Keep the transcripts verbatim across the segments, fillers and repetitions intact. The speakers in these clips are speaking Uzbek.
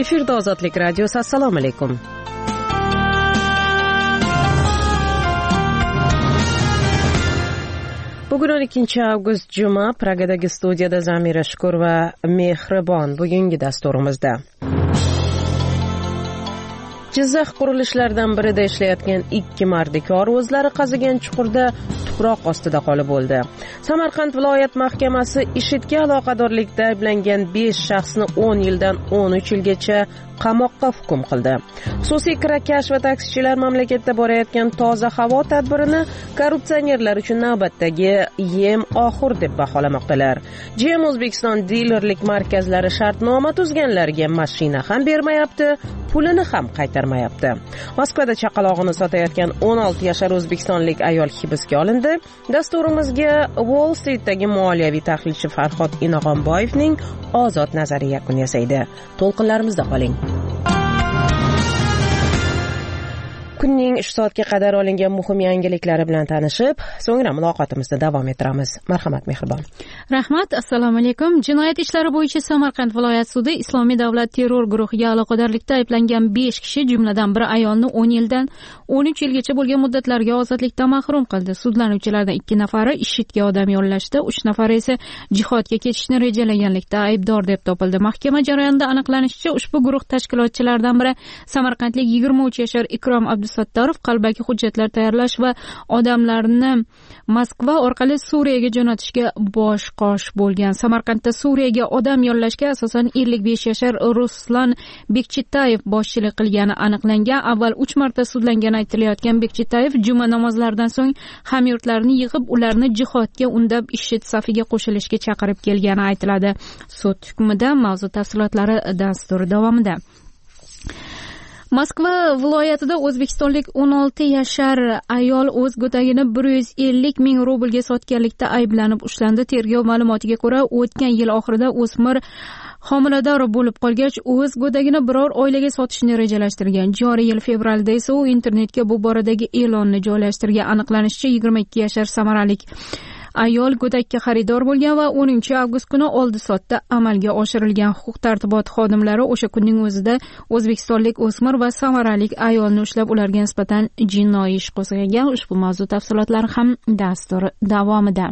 Efirda Ozodlik radiosi. Assalomu alaykum. Bugun o'n ikkinchi avgust juma. Pragadagi studiyada Zamira Shukur va Mehribon. Bugungi dasturimizda Jizzax qurilishlardan birida ishlayotgan ikki mardikor o'zlari qazigan chuqurda tuproq ostida qolib o'ldi. Samarqand viloyat mahkamasi IShIDga aloqadorlikda ayblangan besh shaxsni o'n yildan o'n uch yilgacha qamoqqa hukm qildi. Xususiy kirakash va taksichilar mamlakatda borayotgan toza havo tadbirini korrupsionerlar uchun navbatdagi yem oxir deb baholamoqdalar. G M O'zbekiston dilerlik markazlari shartnoma tuzganlarga mashina ham bermayapti, pulini ham qaytarmayapti. Moskvada chaqalog'ini sotayotgan o'n olti yashar o'zbekistonlik ayol hibsga olindi. Dasturimizga Wall Streetdagi moliyaviy tahlilchi Farhod Inog'onboyevning ozod nazari yakun yasaydi. To'lqinlarimizda qoling. Kunning uch soatga qadar olingan muhim yangiliklari bilan tanishib, so'ngra muloqotimizni davom ettiramiz. Marhamat, Mehribon. Rahmat, assalomu alaykum. Jinoyat ishlari bo'yicha Samarqand viloyat sudi Islomiy davlat terror guruhiga aloqadorlikda ayblangan besh kishi, jumladan bir ayolni o'n yildan o'n uch yilgacha bo'lgan muddatlarga ozodlikdan mahrum qildi. Sudlanuvchilardan ikki nafari IShIDga odam yo'llashdi, uch nafari esa jihodga ketishni rejalaganlikda aybdor deb topildi. Mahkama jarayonida aniqlanishicha, ushbu guruh tashkilotchilaridan biri samarqandlik yigirma uch yashar Ikrom Abdusattorov qalbaki hujjatlar tayyorlash va odamlarni Moskva orqali Suriyaga jo'natishga bosh qosh bo'lgan. Samarqandda Suriyaga odam yo'llashga asosan ellik besh yashar Ruslan Bekchitayev boshchilik qilgani aniqlangan. Avval uch marta sudlangani aytilayotgan Bekchitayev juma namozlaridan so'ng hamyurtlarni yig'ib, ularni jihodga undab IShID safiga qo'shilishga chaqirib kelgani aytiladi. Sud hukmida mavzu tafsilotlari dastur davomida. Moskva viloyatida o'zbekistonlik o'n olti yashar ayol o'z go'dagini bir yuz ellik ming rublga sotganlikda ayblanib ushlandi. Tergov ma'lumotiga ko'ra, o'tgan yil oxirida o'smir homilador bo'lib qolgach, o'z go'dagini biror oilaga sotishni rejalashtirgan. Joriy yil fevralda esa u internetga bu boradagi e'lonni joylashtirgan. Aniqlanishicha, yigirma ikki yashar samaralik ayol go'dakka xaridor bo'lgan va o'ninchi avgust kuni oldi-sotda amalga oshirilgan. Huquq-tartibot xodimlari o'sha kunning o'zida o'zbekistonlik o'smir va samaralik ayolni ushlab, ularga nisbatan jinoiy ish qo'zg'agan. Ushbu mavzu tafsilotlari ham dastur davomida.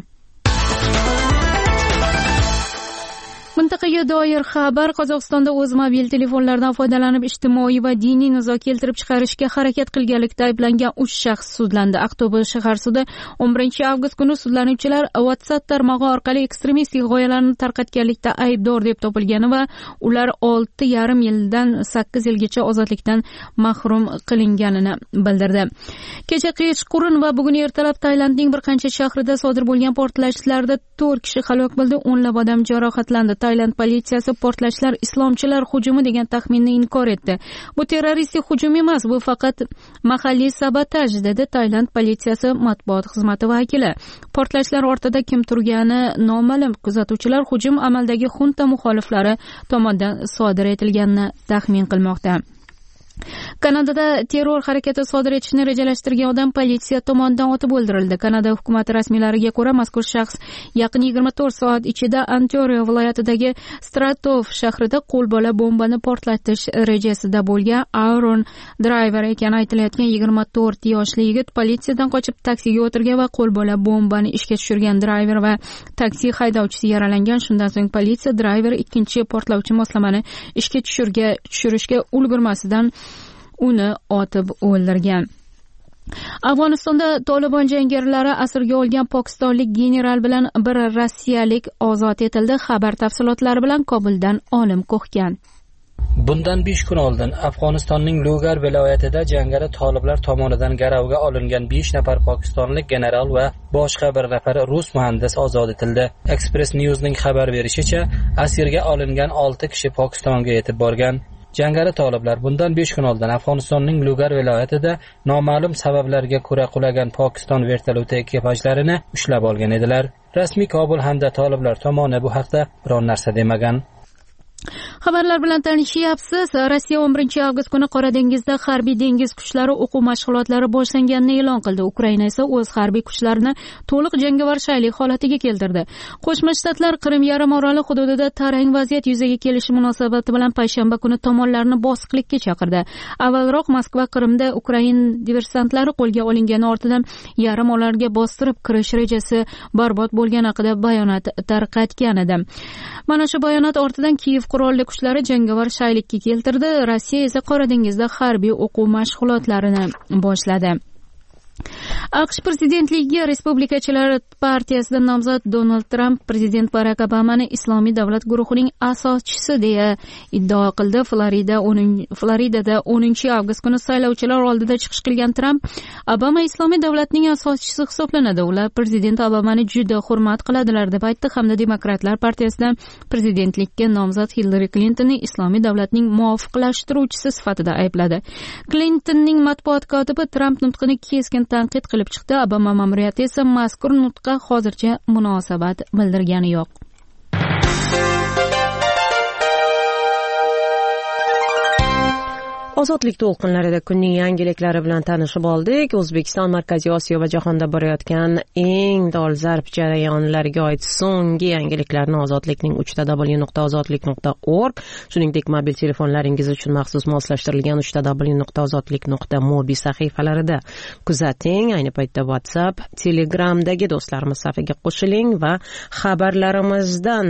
Mintaqaga doir xabar. Qozog'istonda o'z mobil telefonlaridan foydalanib ijtimoiy va diniy nizo keltirib chiqarishga harakat qilganlikda ayblangan uch shaxs sudlandi. Aqto'be shahar sudi o'n birinchi avgust kuni sudlanuvchilar WhatsApp tarmog'i orqali ekstremistik g'oyalarni tarqatganlikda aybdor deb topilgani va ular olti yarim yildan sakkiz yilgacha ozodlikdan mahrum qilinganini bildirdi. Kecha kechqurun va bugun ertalab Tailandning bir qancha shahrida sodir bo'lgan portlashlarda to'rt kishi halok bo'ldi, o'nlab odam jarohatlandi. Tailand politsiyasi portlashlar islomchilar hujumi degan taxminni inkor etdi. Bu terroristik hujum emas, bu faqat mahalliy sabotaj, dedi Tailand politsiyasi matbuot xizmati vakili. Portlashlar ortida kim turgani noma'lum. Kuzatuvchilar hujum amaldagi xunta muxoliflari tomonidan sodir etilganini taxmin qilmoqda. Kanadada terror harakati sodir etishni rejalashtirgan odam politsiya tomonidan otib o'ldirildi. Kanada hukumati rasmiylariga ko'ra, mazkur shaxs yaqin yigirma to'rt soat ichida Ontario viloyatidagi Stratov shahrida qo'lbola bombani portlatish rejasida bo'lgan. Aaron Driver ekani aytilayotgan yigirma to'rt yoshli yigit politsiyadan qochib taksiga o'tirgan va qo'lbola bombani ishga tushirgan. Driver va taksi haydovchisi yaralangan. Shundan so'ng politsiya Driver ikkinchi portlovchi moslamani ishga tushirga tushirishga ulgurmasidan uni otib o'ldirgan. Afg'onistonda Tolibon jangarilari asirga olgan pokistonlik general bilan bir rossiyalik ozod etildi. Xabar tafsilotlari bilan Kobuldan Olim Ko'hgan. Bundan besh kun oldin Afg'onistonning Lugar viloyatida jangari toliblar tomonidan garovga olingan besh nafar pokistonlik general va boshqa bir nafar rus muhandis ozod etildi. Express News'ning xabar berishicha, asirga olingan olti kishi Pokistonga yetib borgan. Jangari toliblar bundan besh kun oldin Afg'onistonning Lugar viloyatida noma'lum sabablarga ko'ra qulagan Pokiston vertolyoti ekipajlarini ushlab olgan edilar. Rasmiy Kobul hamda toliblar tomoni bu haqda biror narsa demagan. Xabarlar bilan tanishyapsiz. Rossiya o'n birinchi avgust kuni Qora dengizda harbiy dengiz kuchlari o'quv mashg'ulotlari boshlanganini e'lon qildi. Ukraina esa o'z harbiy kuchlarini to'liq jangovar shaylik holatiga keltirdi. Qo'shma Shtatlar Qrim yarim oroli hududida tarang vaziyat yuzaga kelishi munosabati bilan payshanba kuni tomonlarni bosiqlikka chaqirdi. Avvalroq Moskva Qrimda Ukrain diversantlari qo'lga olingani ortidan yarim orolga bostirib kirish rejasi barbod bo'lgani haqida bayonot tarqatgan edi. Mana shu bayonot ortidan Kiyev qurolli kuchlari jangovar shaylikka keltirdi. Rossiya esa Qora dengizda harbiy o'quv mashg'ulotlarini boshladi. AQSh prezidentligiga Respublikachilar partiyasidan nomzod Donald Tramp prezident Barak Obamani Islomiy davlat guruhining asoschisi deya iddao qildi. Florida Floridada o'ninchi avgust kuni saylovchilar oldida chiqish qilgan Tramp, Obama Islomiy davlatning asoschisi hisoblanadi. Ular prezident Obamani juda hurmat qiladilar deb aytdi hamda Demokratlar partiyasidan prezidentlikka nomzod Hillary Clintonni Islomiy davlatning muvofiqlashtiruvchisi sifatida aybladi. Clintonning matbuot kotibi Tramp nutqini keskin tanqid qilib chiqdi. Obama ma'muriyati esa mazkur nutqqa hozircha munosabat bildirgani yo'q. Ozodlik to'lqinlarida kunning yangiliklari bilan tanishib oldik. O'zbekiston, Markaziy Osiyo va jahonda borayotgan eng dolzarb jarayonlarga oid so'nggi yangiliklarni ozodlikning uch w nuqta ozodlik nuqta org, shuningdek mobil telefonlaringiz uchun maxsus moslashtirilgan uch w nuqta ozodlik nuqta mobi sahifalarida kuzating. Ayni paytda WhatsApp, Telegramdagi do'stlarimiz safiga qo'shiling va xabarlarimizdan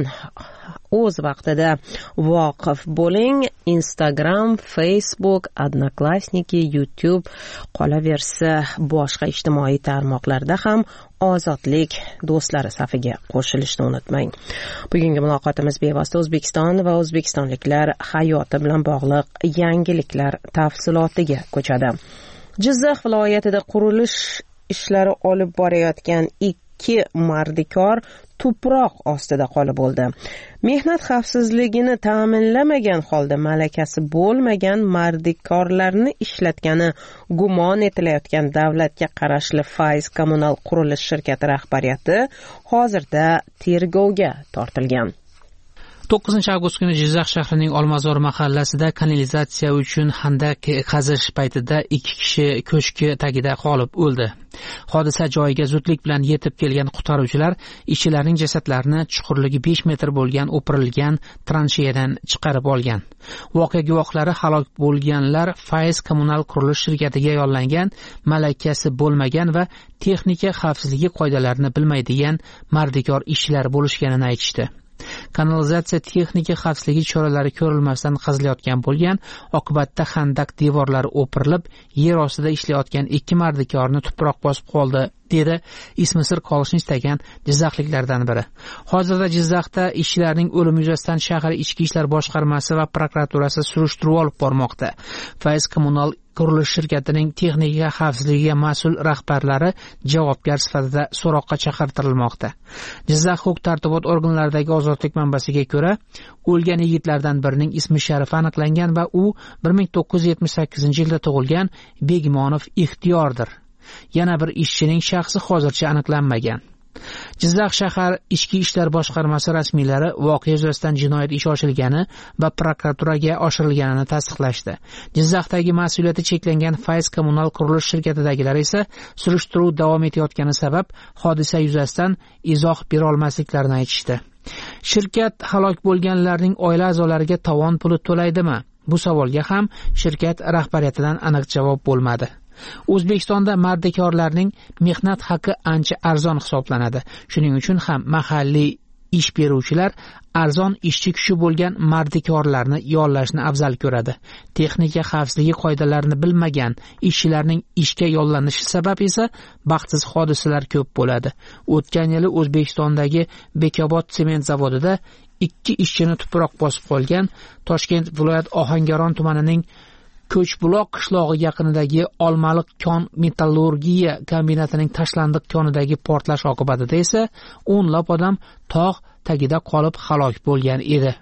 o'z vaqtida voqif bo'ling. Instagram, Facebook, Odnoklassniki, YouTube, qolaversa boshqa ijtimoiy tarmoqlarda ham ozodlik do'stlari safiga qo'shilishni unutmang. Bugungi muloqotimiz bevosita O'zbekiston va o'zbekistonliklar hayoti bilan bog'liq yangiliklar tafsilotiga ko'chadi. Jizzax viloyatida qurilish ishlari olib borayotgan ikki mardikor tuproq ostida qolib bo'ldi. Mehnat xavfsizligini ta'minlamagan holda malakasi bo'lmagan mardikorlarni ishlatgani gumon etilayotgan davlatga qarashli Faiz kommunal qurilish shirkati rahbariyati hozirda tergovga tortilgan. to'qqizinchi avgust kuni Jizzax shahrining Olmazor mahallasida kanalizatsiya uchun xandak qazish paytida ikki kishi ko'shki tagida qolib o'ldi. Hodisa joyiga zudlik bilan yetib kelgan qutqaruvchilar ishchilarning jasadlarini chuqurligi besh metr bo'lgan o'pirilgan transheyadan chiqarib olgan. Voqea guvohlari halok bo'lganlar Faiz kommunal qurilish shirkatiga yollangan, malakasi bo'lmagan va texnika xavfsizligi qoidalarini bilmaydigan mardikor ishchilar bo'lishganini aytishdi. Kanalizatsiya texnika xavfsizligi choralari ko'rilmasdan qazilayotgan bo'lgan, oqibatda xandaq devorlari o'pirilib, yer ostida ishlayotgan ikki mardikorni tuproq bosib qoldi, dedi ismi sir qolishni istagan jizzaxliklardan biri. Hozirda Jizzaxda ishchilarning o'limi yuzasidan shahar ichki ishlar boshqarmasi va prokuraturasi surishtiruv olib bormoqda. Faiz kommunal qurilish shirkatining texnika xavfsizligiga mas'ul rahbarlari javobgar sifatida so'roqqa chaqirtirilmoqda. Jizzax huquq-tartibot organlaridagi ozodlik manbasiga ko'ra, o'lgan yigitlardan birining ismi sharifi aniqlangan va u bir ming to'qqiz yuz yetmish sakkizinchi yilda tug'ilgan Begmonov Ixtiyordir. Yana bir ishchining shaxsi hozircha aniqlanmagan. Jizzax shahar ichki ishlar boshqarmasi rasmiylari voqea yuzasidan jinoyat ishi ochilgani va prokuraturaga oshirilganini tasdiqlashdi. Jizzaxdagi mas'uliyati cheklangan Faiz kommunal qurilish shirkatidagilar esa surishtiruv davom etayotgani sabab hodisa yuzasidan izoh bera olmasliklarini aytishdi. Shirkat halok bo'lganlarning oila a'zolariga tovon puli to'laydimi? Bu savolga ham shirkat rahbariyatidan aniq javob bo'lmadi. O'zbekistonda mardikorlarning mehnat haqi ancha arzon hisoblanadi. Shuning uchun ham mahalliy ish beruvchilar arzon ishchi kuchi bo'lgan mardikorlarni yollashni afzal ko'radi. Texnika xavfsizligi qoidalarini bilmagan ishchilarning ishga yollanishi sabab esa baxtsiz hodisalar ko'p bo'ladi. O'tgan yili O'zbekistondagi Bekobod sement zavodida ikki ishchini tuproq bosib qolgan. Toshkent viloyat Ohangaron tumanining Ko'chbuloq qishlog'i yaqinidagi Olmaliq kon metallurgiya kombinatining tashlandiq konidagi portlash oqibatida esa o'nlab odam tog' tagida qolib halok bo'lgan edi.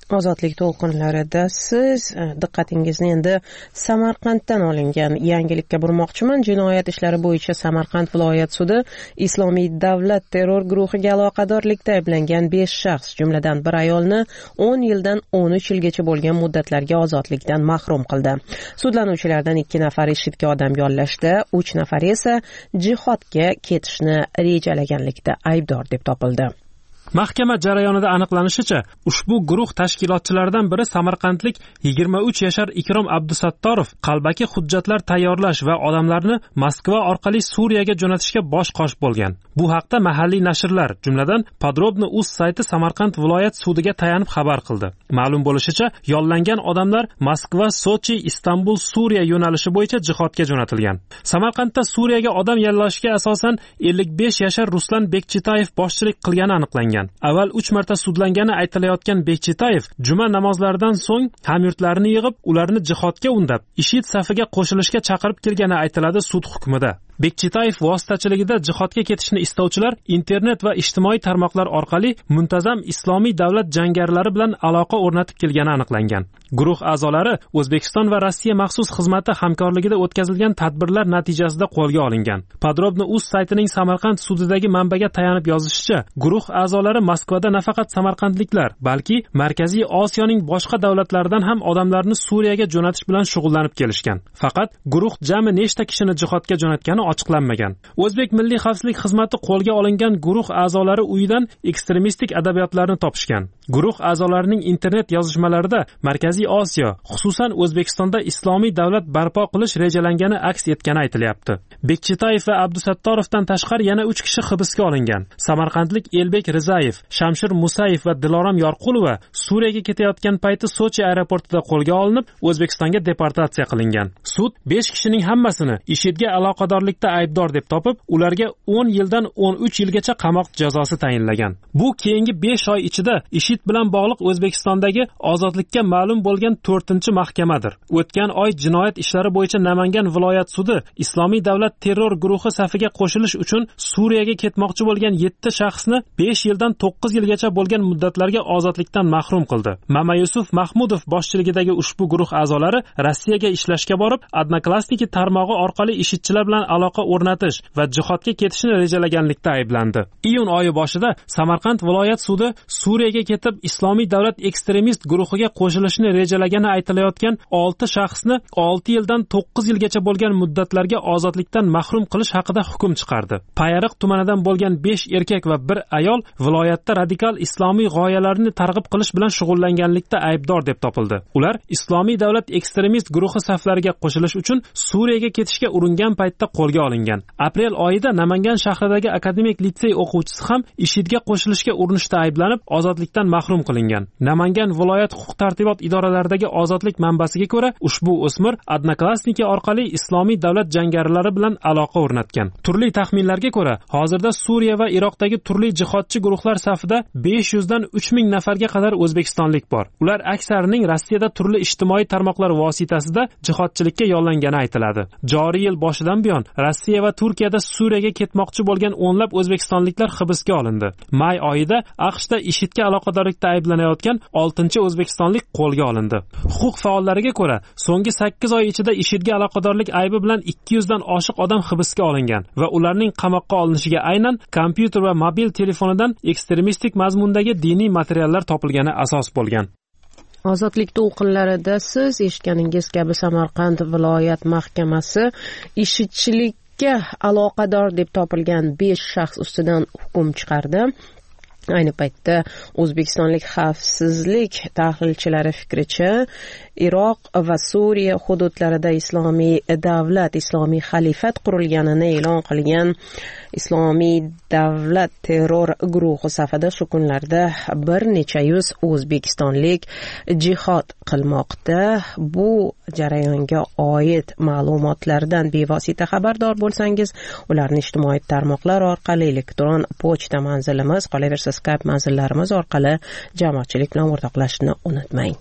Ozodlik to'lqinlarida siz diqqatingizni endi Samarqanddan olingan yangilikka burmoqchiman. Jinoyat ishlari bo'yicha Samarqand viloyat sudi Islomiy davlat terror guruhiga aloqadorlikda ayblangan besh shaxs, jumladan bir ayolni o'n yildan o'n uch yilgacha bo'lgan muddatlarga ozodlikdan mahrum qildi. Sudlanuvchilardan ikki nafari IShIDga odam yollashda, uch nafari esa jihodga ketishni rejalaganlikda aybdor deb topildi. Mahkama jarayonida aniqlanishicha, ushbu guruh tashkilotchilaridan biri samarqandlik yigirma uch yashar Ikrom Abdusattorov qalbaki hujjatlar tayyorlash va odamlarni Moskva orqali Suriyaga jo'natishga bosh qosh bo'lgan. Bu haqda mahalliy nashrlar, jumladan Podrobno.uz sayti Samarqand viloyat sudiga tayanib xabar qildi. Ma'lum bo'lishicha, yollangan odamlar Moskva, Sochi, Istanbul, Suriya yo'nalishi bo'yicha jihodga jo'natilgan. Samarqandda Suriyaga odam yollashga asosan ellik besh yashar Ruslan Bekchitayev boshchilik qilgani aniqlangan. Avval uch marta sudlangani aytilayotgan Bekchitayev juma namozlaridan so'ng hamyurtlarini yig'ib, ularni jihodga undab, IShID safiga qo'shilishga chaqirib kelgani aytiladi sud hukmida. Bekchitayev vositachiligida jihodga ketishni istovchilar internet va ijtimoiy tarmoqlar orqali muntazam islomiy davlat jangarilari bilan aloqa o'rnatib kelgani aniqlangan. Guruh a'zolari O'zbekiston va Rossiya maxsus xizmati hamkorligida o'tkazilgan tadbirlar natijasida qo'lga olingan. Podrobno.uz saytining Samarqand sudidagi manbaga tayanib yozishicha, guruh a'zolari Moskvada nafaqat samarqandliklar, balki Markaziy Osiyoning boshqa davlatlaridan ham odamlarni Suriyaga jo'natish bilan shug'ullanib kelishgan. Faqat guruh jami nechta kishini jihodga jo'natgani ochiqlanmagan. O'zbek Milliy xavfsizlik xizmati qo'lga olingan guruh a'zolari uyidan ekstremistik adabiyotlarni topishgan. Guruh a'zolarining internet yozishmalarida Markaziy Osiyo, xususan O'zbekistonda islomiy davlat barpo qilish rejalangani aks etgani aytilyapti. Bekchitayev va Abdusattorovdan tashqari yana uch kishi hibsga olingan. Samarqandlik Elbek Rizayev, Shamshir Musayev va Dilorom Yorqulova Suriyaga ketayotgan payti Sochi aeroportida qo'lga olinib, O'zbekistonga deportatsiya qilingan. Sud besh kishining hammasini IShIDga aloqadorlikda aybdor deb topib, ularga o'n yildan o'n uch yilgacha qamoq jazosi tayinlagan. Bu keyingi besh oy ichida IShID bilan bog'liq O'zbekistondagi ozodlikka ma'lum bo'lgan to'rtinchi mahkamadir. O'tgan oy jinoyat ishlari bo'yicha Namangan viloyat sudi Islomiy davlat terror guruhi safiga qo'shilish uchun Suriyaga ketmoqchi bo'lgan yetti shaxsni besh yildan to'qqiz yilgacha bo'lgan muddatlarga ozodlikdan mahrum qildi. Mamayusuf Mahmudov boshchiligidagi ushbu guruh a'zolari Rossiyaga ishlashga borib, Odnoklassniki tarmog'i orqali IShIDchilar bilan aloqa o'rnatish va jihodga ketishni rejalaganlikda ayblandi. Iyun oyi boshida Samarqand viloyat sudi Suriyaga ketib Islomiy davlat ekstremist guruhiga qo'shilishni rejalagani aytilayotgan olti shaxsni olti yildan to'qqiz yilgacha bo'lgan muddatlarga ozodlikdan mahrum qilish haqida hukm chiqardi. Payariq tumanidan bo'lgan besh erkak va bir ayol viloyatda radikal islomiy g'oyalarni targ'ib qilish bilan shug'ullanganlikda aybdor deb topildi. Ular Islomiy davlat ekstremist guruhi saflariga qo'shilish uchun Suriyaga ketishga uringan paytda qo'lga olingan. Aprel oyida Namangan shahridagi akademik litsey o'quvchisi ham IShIDga qo'shilishga urinishda ayblanib, ozodlikdan mahrum qilingan. Namangan viloyat huquq-tartibot idoralaridagi ozodlik manbasiga ko'ra, ushbu o'smir Odnoklassniki orqali islomiy davlat jangarilari bilan aloqa o'rnatgan. Turli taxminlarga ko'ra, hozirda Suriya va Iroqdagi turli jihodchi guruhlar safida besh yuzdan uch ming nafarga qadar o'zbekistonlik bor. Ular aksarining Rossiyada turli ijtimoiy tarmoqlar vositasida jihodchilikka yollangani aytiladi. Joriy yil boshidan buyon Rossiya va Turkiyada Suriyaga ketmoqchi bo'lgan o'nlab o'zbekistonliklar hibsga olindi. May oyida AQShda IShIDga aloqadorlikda ayblanayotgan oltinchi o'zbekistonlik qo'lga olindi. Huquq faollariga ko'ra, so'nggi sakkiz oy ichida IShIDga aloqadorlik aybi bilan ikki yuzdan oshiq odam hibsga olingan va ularning qamoqqa olinishiga aynan kompyuter va mobil telefonidan ekstremistik mazmundagi diniy materiallar topilgani asos bo'lgan. Ozodlik to'lqinlarida siz eshitganingiz kabi Samarqand viloyat mahkamasi IShIDchilikka aloqador deb topilgan besh shaxs ustidan hukm chiqardi. Ayni paytda O'zbekistonlik xavfsizlik tahlilchilari fikricha, Iroq va Suriya hududlarida islomiy davlat, islomiy xalifat qurilganini e'lon qilgan Islomiy davlat terror guruhi safida shu kunlarda bir necha yuz o'zbekistonlik jihod qilmoqda. Bu jarayonga oid ma'lumotlardan bevosita xabardor bo'lsangiz, ularni ijtimoiy tarmoqlar orqali, elektron pochta manzilimiz, qolaversa Skype manzillarimiz orqali jamoatchilik bilan o'rtoqlashishni unutmang.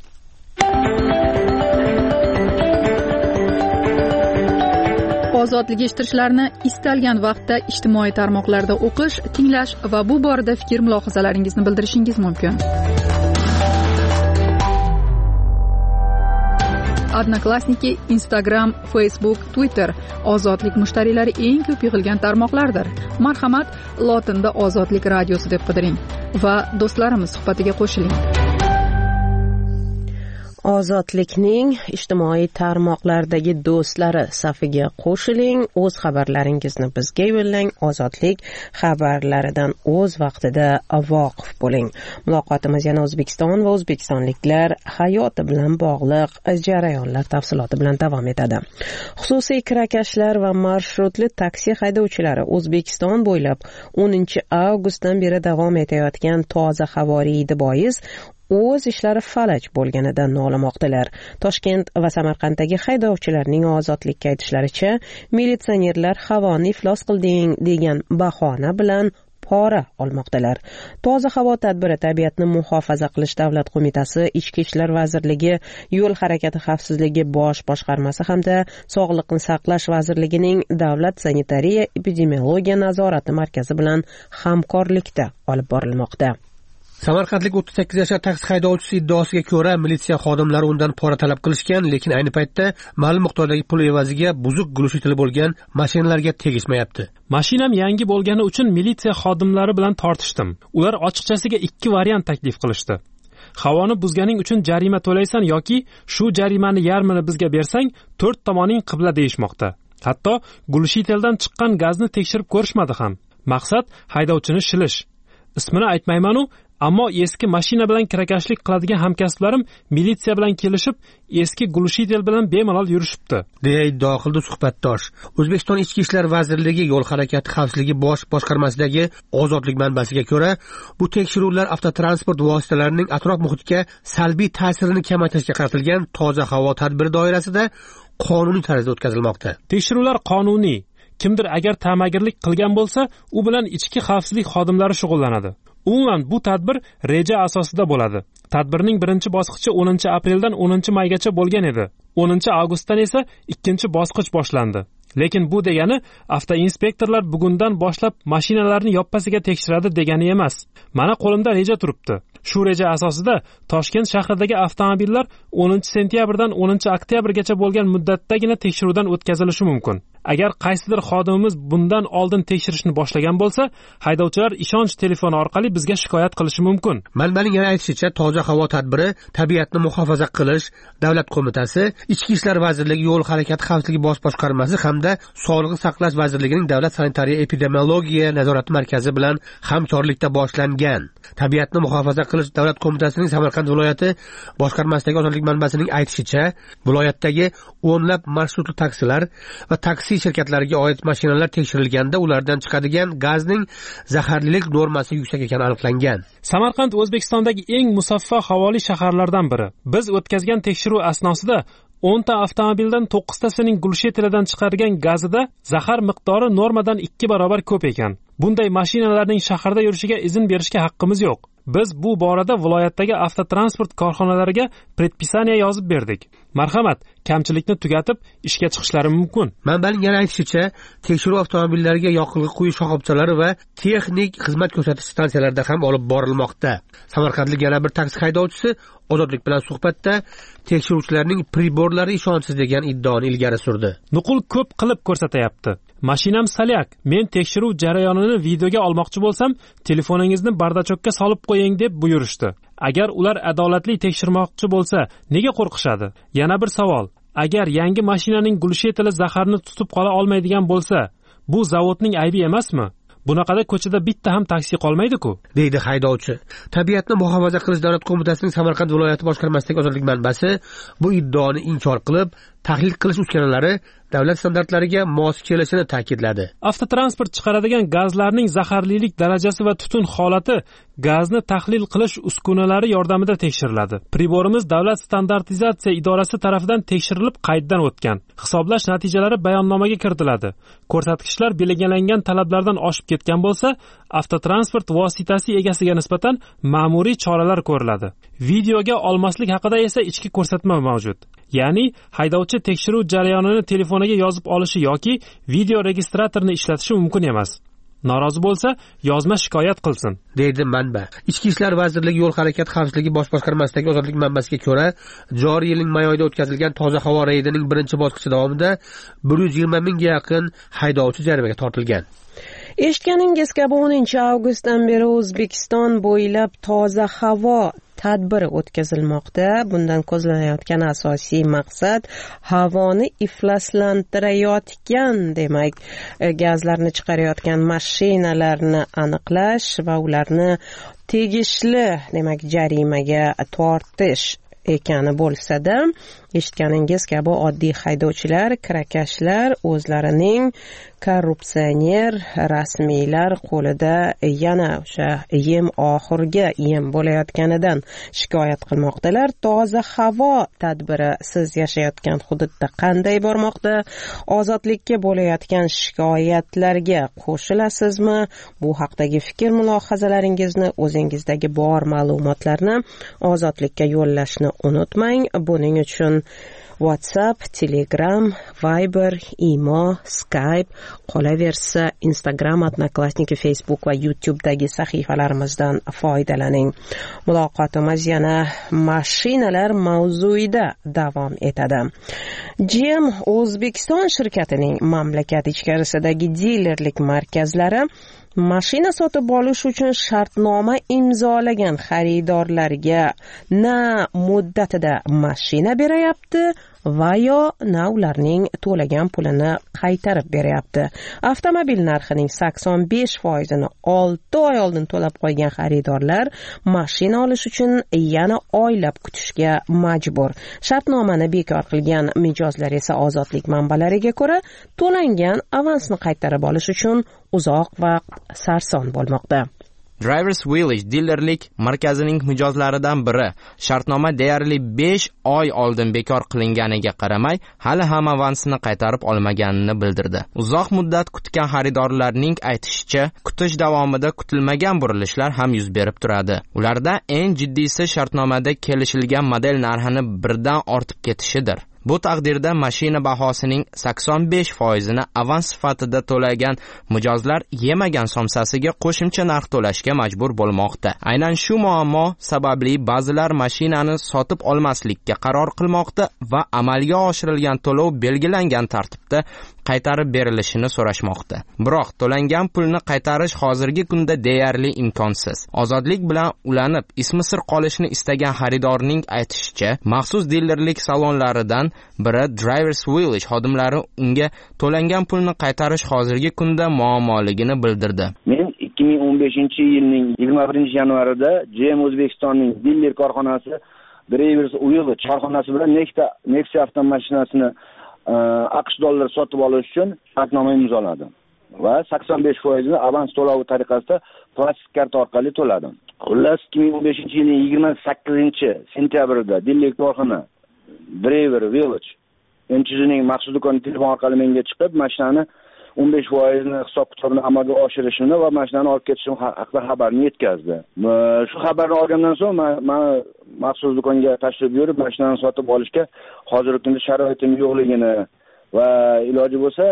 Ozodlik eshittirishlarni istalgan vaqtda ijtimoiy tarmoqlarda o'qish, tinglash va bu borada fikr mulohazalaringizni bildirishingiz mumkin. Odnoklassniki, Instagram, Facebook, Twitter ozodlik mushtariylari eng ko'p yig'ilgan tarmoqlardir. Marhamat, lotinda Ozodlik radiosi deb qidiring va do'stlarimiz suhbatiga qo'shiling. Ozodlikning ijtimoiy tarmoqlardagi do'stlari safiga qo'shiling, o'z xabarlaringizni bizga yo'llang, Ozodlik xabarlaridan o'z vaqtida voqif bo'ling. Muloqotimiz yana O'zbekiston va o'zbekistonliklar hayoti bilan bog'liq jarayonlar tafsiloti bilan davom etadi. Xususiy kirakashlar va marshrutli taksi haydovchilari O'zbekiston bo'ylab o'ninchi avgustdan beri davom etayotgan toza havo reydi bois o'z ishlari falaj bo'lganidan nolimoqdalar. Toshkent va Samarqanddagi haydovchilarning ozodlikka aytishlaricha, militsionerlar havoni iflos qilding degan bahona bilan pora olmoqdalar. Toza havo tadbiri tabiatni muhofaza qilish davlat qo'mitasi, Ichki ishlar vazirligi, yo'l harakati xavfsizligi bosh boshqarmasi hamda Sog'liqni saqlash vazirligining davlat sanitariya epidemiologiya nazorati markazi bilan hamkorlikda olib borilmoqda. Samarqandlik o'ttiz sakkiz yashar taksi haydovchisi iddaosiga ko'ra, militsiya xodimlari undan pora talab qilishgan, lekin ayni paytda ma'lum miqdordagi pul evaziga buzuq glushitli bo'lgan mashinalarga tegishmayapti. Mashinam yangi bo'lgani uchun militsiya xodimlari bilan tortishdim. Ular ochiqchasiga ikki variant taklif qilishdi. Havoni buzganing uchun jarima to'laysan yoki shu jarimani yarmini bizga bersang, to'rt tomoning qibla deyishmoqda. Hatto glushiteldan chiqqan gazni tekshirib ko'rishmadi ham. Maqsad haydovchini shilish. Ismini aytmayman-u, ammo eski mashina bilan kirakashlik qiladigan hamkasblarim militsiya bilan kelishib, eski glushitel bilan bemalol yurishibdi, deya iddao qildi suhbatdosh. O'zbekiston Ichki ishlar vazirligi yo'l harakati xavfsizligi bosh boshqarmasidagi Ozodlik manbasiga ko'ra, bu tekshiruvlar avtotransport vositalarining atrof muhitga salbiy ta'sirini kamaytirishga qaratilgan toza havo tadbiri doirasida qonuniy tarzda o'tkazilmoqda. Tekshiruvlar qonuniy. Kimdir agar ta'magirlik qilgan bo'lsa, u bilan ichki xavfsizlik xodimlari shug'ullanadi. Umuman bu tadbir reja asosida bo'ladi. Tadbirning birinchi bosqichi o'ninchi apreldan o'ninchi maygacha bo'lgan edi. o'ninchi avgustdan esa ikkinchi bosqich boshlandi. Lekin bu degani avtoinspektorlar bugundan boshlab mashinalarni yoppasiga tekshiradi degani emas. Mana qo'limda reja turibdi. Shu reja asosida Toshkent shahridagi avtomobillar o'ninchi sentyabrdan o'ninchi oktyabrgacha bo'lgan muddatdagina tekshiruvdan o'tkazilishi mumkin. Agar qaysidir xodimimiz bundan oldin tekshirishni boshlagan bo'lsa, haydovchilar ishonch telefoni orqali bizga shikoyat qilishi mumkin. Manbaning yana aytishicha, toza havo tadbiri tabiatni muhofaza qilish davlat qo'mitasi, Ichki ishlar vazirligi yo'l harakati xavfsizligi bosh boshqarmasi hamda Sog'liqni saqlash vazirligining davlat sanitariya epidemiologiya nazorati markazi bilan hamkorlikda boshlangan. Tabiatni muhofaza qilish davlat qo'mitasining Samarqand viloyati boshqarmasidagi Ozodlik manbasining aytishicha, viloyatdagi o'nlab marshrutli taksilar va taksi shirkatlariga oid mashinalar tekshirilganda ulardan chiqadigan gazning zaharlilik normasi yuksak ekani aniqlangan. Samarqand O'zbekistondagi eng musaffo havoli shaharlardan biri. Biz o'tkazgan tekshiruv asnosida o'nta avtomobildan to'qqiztasining glushitelidan chiqargan gazida zahar miqdori normadan ikki barobar ko'p ekan. Bunday mashinalarning shaharda yurishiga izn berishga haqqimiz yo'q. Biz bu borada viloyatdagi avtotransport korxonalariga predpisaniya yozib berdik. Marhamat, kamchilikni tugatib ishga chiqishlari mumkin. Manbaning yana aytishicha, tekshiruv avtomobillariga yoqilg'i quyish shoxobchalari va texnik xizmat ko'rsatish stansiyalarida ham olib borilmoqda. Samarqandlik yana bir taksi haydovchisi Ozodlik bilan suhbatda tekshiruvchilarning priborlari ishonchsiz degan iddaoni ilgari surdi. Nuqul ko'p qilib ko'rsatyapti. Mashinam salyak. Men tekshiruv jarayonini videoga olmoqchi bo'lsam, telefoningizni bardachokka solib qo'ying deb buyurishdi. Agar ular adolatli tekshirmoqchi bo'lsa, nega qo'rqishadi? Yana bir savol. Agar yangi mashinaning glushiteli zaharni tutib qola olmaydigan bo'lsa, bu zavodning aybi emasmi? Bunaqada ko'chada bitta ham taksi qolmaydi-ku, deydi haydovchi. Tabiatni muhofaza qilish davlat qo'mitasining Samarqand viloyati boshqarmasidagi Ozodlik manbasi bu iddaoni inkor qilib, tahlil qilish uskunalari davlat standartlariga mos kelishini ta'kidladi. Avtotransport chiqaradigan gazlarning zaharlilik darajasi va tutun holati gazni tahlil qilish uskunalari yordamida tekshiriladi. Priborimiz davlat standartizatsiya idorasi tomonidan tekshirilib qayddan o'tgan. Hisoblash natijalari bayonnomaga kiritiladi. Ko'rsatkichlar belgilangan talablardan oshib ketgan bo'lsa, avtotransport vositasi egasiga nisbatan ma'muriy choralar ko'riladi. Videoga olmaslik haqida esa ichki ko'rsatma mavjud. Ya'ni haydovchi tekshiruv jarayonini telefoniga yozib olishi yoki video registratorni ishlatishi mumkin emas. norozi bo'lsa yozma shikoyat qilsin, deydi manba. Ichki ishlar vazirligi yo'l harakati xavfsizligi bosh boshqarmasidagi ozodlik manbasiga ko'ra, joriy yilning may oyida o'tkazilgan toza havo reydining birinchi bosqichi davomida bir yuz yigirma mingga yaqin haydovchi jarimaga tortilgan. Eshitganingiz kabi o'ninchi avgustdan beri O'zbekiston bo'ylab toza havo tadbiri o'tkazilmoqda. Bundan ko'zlanayotgan asosiy maqsad havoni ifloslantirayotgan, demak, gazlarni chiqarayotgan mashinalarni aniqlash va ularni tegishli, demak, jarimaga tortish ekani bo'lsa-da, eshitganingiz kabi oddiy haydovchilar, kirakashlar o'zlarining korrupsioner rasmiylar qo'lida yana o'sha yem oxirgi yem bo'layotganidan shikoyat qilmoqdalar. Toza havo tadbiri siz yashayotgan hududda qanday bormoqda? Ozodlikka bo'layotgan shikoyatlarga qo'shilasizmi? Bu haqdagi fikr mulohazalaringizni, o'zingizdagi bor ma'lumotlarni Ozodlikka yo'llashni unutmang. Buning uchun WhatsApp, Telegram, Viber, Imo, Skype, qolaversa Instagram, Odnoklassniki, Facebook va YouTube'dagi sahifalarimizdan foydalaning. Muloqotimiz yana mashinalar mavzuida davom etadi. G M O'zbekiston shirkatining mamlakat ichkarisidagi dilerlik markazlari mashina sotib olish uchun shartnoma imzolagan xaridorlarga na muddatida mashina berayapti va yo na ularning to'lagan pulini qaytarib beryapti. Avtomobil narxining sakson besh foizini olti oy oldin to'lab qo'ygan xaridorlar mashina olish uchun yana oylab kutishga majbur. Shartnomani bekor qilgan mijozlar esa Ozodlik manbalariga ko'ra to'langan avansni qaytarib olish uchun uzoq vaqt sarson bo'lmoqda. Drivers Village dilerlik markazining mijozlaridan biri shartnoma deyarli besh oy oldin bekor qilinganiga qaramay, hali ham avansini qaytarib olmaganini bildirdi. Uzoq muddat kutgan xaridorlarning aytishicha, kutish davomida kutilmagan burilishlar ham yuz berib turadi. Ularda eng jiddiysi shartnomada kelishilgan model narxini birdan ortib ketishidir. Bu taqdirda mashina bahosining sakson besh foizini avans sifatida to'lagan mijozlar yemagan somsasiga qo'shimcha narx to'lashga majbur bo'lmoqda. Aynan shu muammo sababli ba'zilar mashinani sotib olmaslikka qaror qilmoqda va amalga oshirilgan to'lov belgilangan tartibda qaytarib berilishini so'rashmoqda. Biroq to'langan pulni qaytarish hozirgi kunda deyarli imkonsiz. Ozodlik bilan ulanib, ismi sir qolishni istagan xaridorning aytishicha, maxsus dilerlik salonlaridan biri Drivers Village xodimlari unga to'langan pulni qaytarish hozirgi kunda muammoligini bildirdi. Men ikki ming o'n beshinchi yilning yigirma birinchi yanvarida G M O'zbekistonning diler korxonasi Drivers Village korxonasi bilan Nexta Nexia avtomashinasini AQSh dollar sotib olish uchun shartnoma imzoladim va sakson besh foizini avans to'lovi tariqasida plastik karta orqali to'ladim. Xullas ikki ming o'n beshinchi yilning yigirma sakkizinchi sentyabrida dilerlik korxona Driver Village M C Z'ning maxsus do'koni telefon orqali menga chiqib, mashinani o'n besh foizini hisob kitobini amalga oshirishini va mashinani olib ketishim haqida xabarni yetkazdi. Shu xabarni olgandan so'ng men maxsus do'konga tashrif buyurib, mashinani sotib olishga hozirgi kunda sharoitim yo'qligini va iloji bo'lsa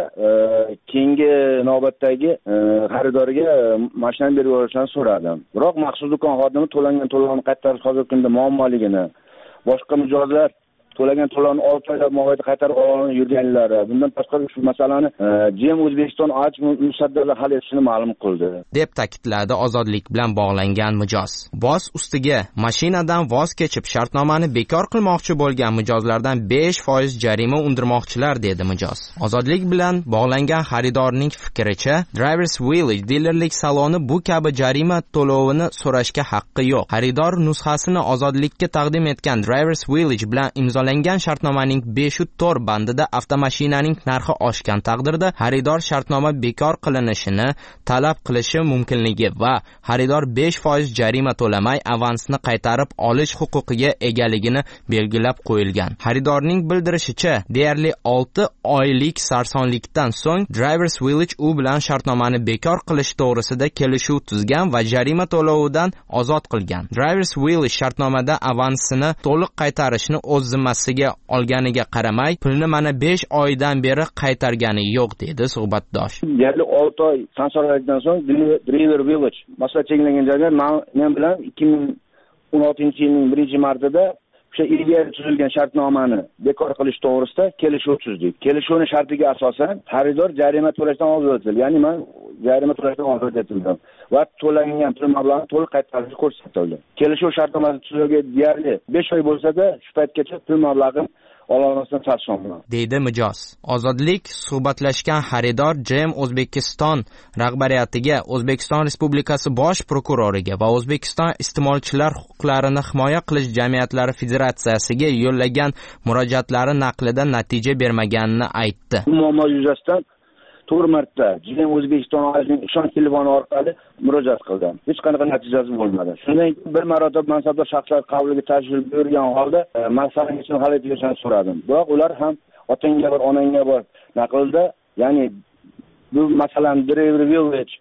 keyingi navbatdagi xaridorga mashinani berib yuborishni so'radim. Biroq maxsus do'kon xodimi to'langan to'lovni qaytarish hozirgi kunda muammoligini, boshqa mijozlar to'lagan to'lovni olti oylab mobaynida qaytarib olib yurganlari, bundan tashqari shu masalani G M O'zbekiston aj musaddarlar hal etishini ma'lum qildi, deb ta'kidladi Ozodlik bilan bog'langan mijoz. Boz ustiga mashinadan voz kechib shartnomani bekor qilmoqchi bo'lgan mijozlardan besh foiz jarima undirmoqchilar, dedi mijoz. Ozodlik bilan bog'langan xaridorning fikricha, Drivers Village dilerlik saloni bu kabi jarima to'lovini so'rashga haqqi yo'q. Xaridor nusxasini Ozodlikka taqdim etgan Drivers Village bilan imzolangan shartnomaning besh to'rt bandida avtomashinaning narxi oshgan taqdirda xaridor shartnoma bekor qilinishini talab qilishi mumkinligi va xaridor besh foiz jarima to'lamay avansni qaytarib olish huquqiga egaligini belgilab qo'yilgan. Xaridorning bildirishicha, deyarli olti oylik sarsonlikdan so'ng Drivers Village u bilan shartnomani bekor qilish to'g'risida kelishuv tuzgan va jarima to'lovidan ozod qilgan. Drivers Village shartnomada avansini to'liq qaytarishni o'z zimmasiga olganiga qaramay pulni mana besh oydan beri qaytargani yo'q dedi suhbatdosh. Deyarli olti oy sanksiyalardan so'ng Driver Village masofaga cheklangan joyda men bilan ikki ming o'n oltinchi yilning birinchi martida o'sha ilgari tuzilgan shartnomani bekor qilish to'g'risida kelishuv tuzdik. Kelishuvning shartiga asosan xaridor jarima to'lashdan ozod etildi. Ya'ni men jarima to'lashdan ozod etildim va to'langan pul mablag'i to'liq qaytarilishi ko'rsatildi. Kelishuv shartnomasi tuzilgan deyarli besh oy bo'lsa-da, shu paytgacha pul mablag'im ololmasdan sarflanmoqda, deydi Mijoz. Ozodlik suhbatlashgan xaridor J M O'zbekiston rahbariyatiga, O'zbekiston Respublikasi bosh prokuroriga va O'zbekiston iste'molchilar huquqlarini himoya qilish jamiyatlari federatsiyasiga yo'llagan murojaatlari naqlida natija bermaganini aytdi. Bu muammo yuzasidan to'rt marta J M O'zbekiston oilasining ishonch telefoni orqali murojaat qildim. Hech qanaqa natijasi bo'lmadi. Shundan keyin bir marotaba mansabdor shaxslar qabuliga tashrif buyurgan holda masalani hal etishni so'radim. Biroq ular ham otangga bir, onangga bir naqlda, ya'ni bu masalani Driver Village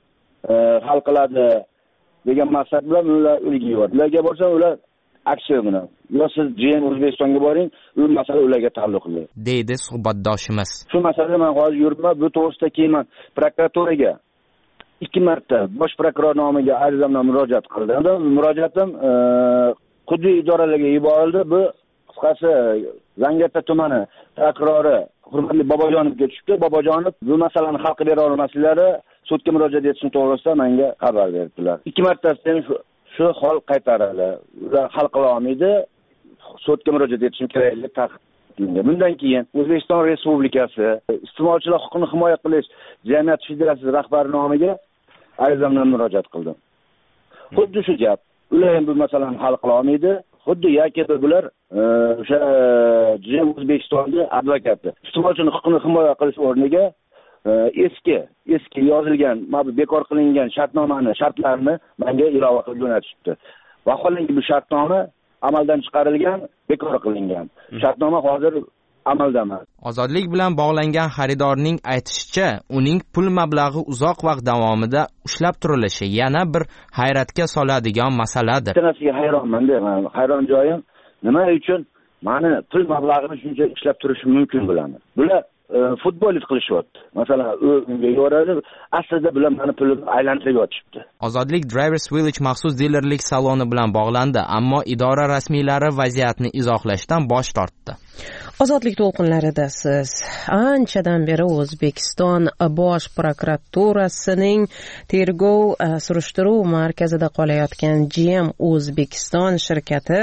hal qiladi degan maqsad bilan ular uyiga bordi. Ularga borsam ular aksiya bilan yo siz J M O'zbekistonga boring, u masala ularga taalluqli, deydi suhbatdoshimiz. Shu masalada men hozir yuribman, bu to'g'risida keyin men prokuraturaga ikki marta bosh prokuror nomiga ariza bilan murojaat qildim. Murojaatim hududiy idoralarga yuborildi. Bu qisqasi Zangiota tumani prokurori hurmatli Bobojonovga tushdi. Bobojonov bu masalani hal qilib bera olmaslari sudga murojaat etishni to'g'risida menga xabar berdilar. Ikki martasidan shu shu hol qaytarildi. Ular hal qila olmaydi, sudga murojaat etishim kerak deb ta'kidlandi. Bundan keyin O'zbekiston Respublikasi iste'molchilar huquqini himoya qilish jamiyat federatsiyasi rahbari nomiga ariza bilan murojaat qildim. Xuddi shu gap. Ular ham bu masalani hal qila olmaydi. Xuddi yoki bular o'sha J M O'zbekistonning advokati iste'molchining huquqini himoya qilish o'rniga eski eski yozilgan, mana bekor qilingan shartnomani, shartlarini menga ilova qilib jo'natishibdi. Vaholanki bu shartnoma amaldan chiqarilgan, bekor qilingan. Shartnoma hozir amalda emas. Ozodlik bilan bog'langan xaridorning aytishicha, uning pul mablag'i uzoq vaqt davomida ushlab turilishi yana bir hayratga soladigan masaladir. Narsaga hayronman-da, hayron joyim nima uchun meni pul mablag'ini shuncha ishlab turishi mumkin bo'ladi. Bular futbolist qilishyapti. Masalan, unga yo'ralib, aslida bilan meni pulimni aylantirib yotishibdi. Ozodlik Drivers Village maxsus dilerlik saloni bilan bog'landi, ammo idora rasmiylari vaziyatni izohlashdan bosh tortdi. Ozodlik to'lqinlarida siz anchadan beri O'zbekiston bosh prokuraturasining tergov surishtiruv markazida qolayotgan J M O'zbekiston shirkati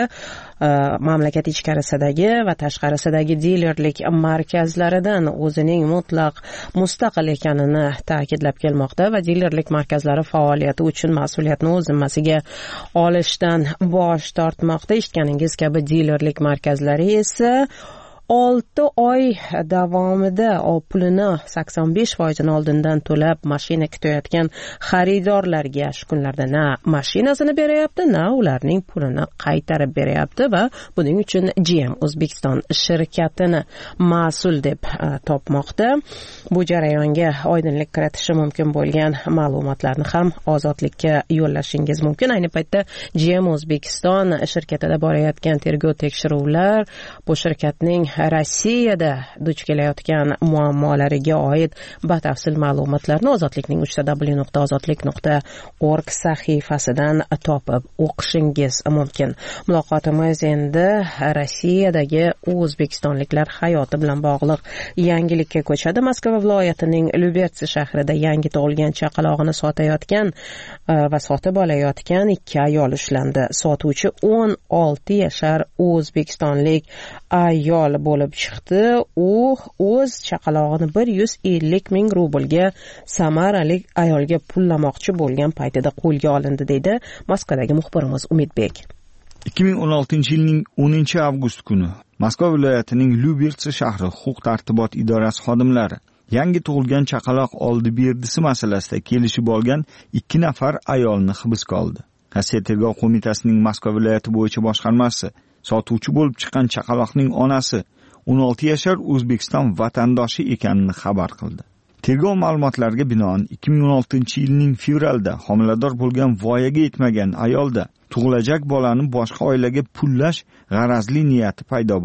mamlakat ichkarisidagi va tashqarisidagi dilerlik markazlaridan o'zining mutlaq mustaqil ekanini ta'kidlab kelmoqda va dilerlik markazlari faoliyati uchun mas'uliyatni o'z zimmasiga olishdan bosh tortmoqda. Eshitganingiz kabi dilerlik markazlari esa olti oy davomida pulini sakson besh foizini oldindan to'lab mashina kutayotgan xaridorlarga shu kunlarda na mashinasini beryapti, na ularning pulini qaytarib beryapti va buning uchun J M O'zbekiston shirkatini mas'ul deb topmoqda. Bu jarayonga oydinlik kiritishi mumkin bo'lgan ma'lumotlarni ham Ozodlikka yo'llashingiz mumkin. Ayni paytda J M O'zbekiston shirkatida borayotgan tergov tekshiruvlar bu shirkatning Rossiyada duch kelayotgan muammolariga oid batafsil ma'lumotlarni Ozodlikning uch w nuqta ozodlik nuqta org sahifasidan topib o'qishingiz mumkin. Muloqotimiz endi Rossiyadagi o'zbekistonliklar hayoti bilan bog'liq yangilikka ko'chadi. Moskva viloyatining Lyubetsi shahrida yangi tug'ilgan chaqalog'ini sotayotgan va sotib olayotgan ikki ayol ushlandi. Sotuvchi o'n olti yashar o'zbekistonlik ayol bo'lib chiqdi. U o'z chaqalog'ini bir yuz ellik ming rublga samaralik ayolga pullamoqchi bo'lgan paytida qo'lga olindi, deydi Moskvadagi muxbirimiz Umidbek. ikki ming o'n oltinchi yilning o'ninchi avgust kuni Moskva viloyatining Lyubetsi shahri huquq tartibot idorasi xodimlari yangi tug'ilgan chaqaloq oldi berdisi masalasida kelishib olgan ikki nafar ayolni hibsga oldi. Rossiya tergov qo'mitasining Moskva viloyati bo'yicha boshqarmasi sotuvchi bo'lib chiqqan chaqaloqning onasi o'n olti yashar O'zbekiston vatandoshi ekanini xabar qildi. Tergov ma'lumotlariga binoan ikki ming o'n oltinchi yilning fevralda homilador bo'lgan voyaga yetmagan ayolda tug'ilajak bolani boshqa oilaga pullash g'arazli niyati paydo bo'ladi.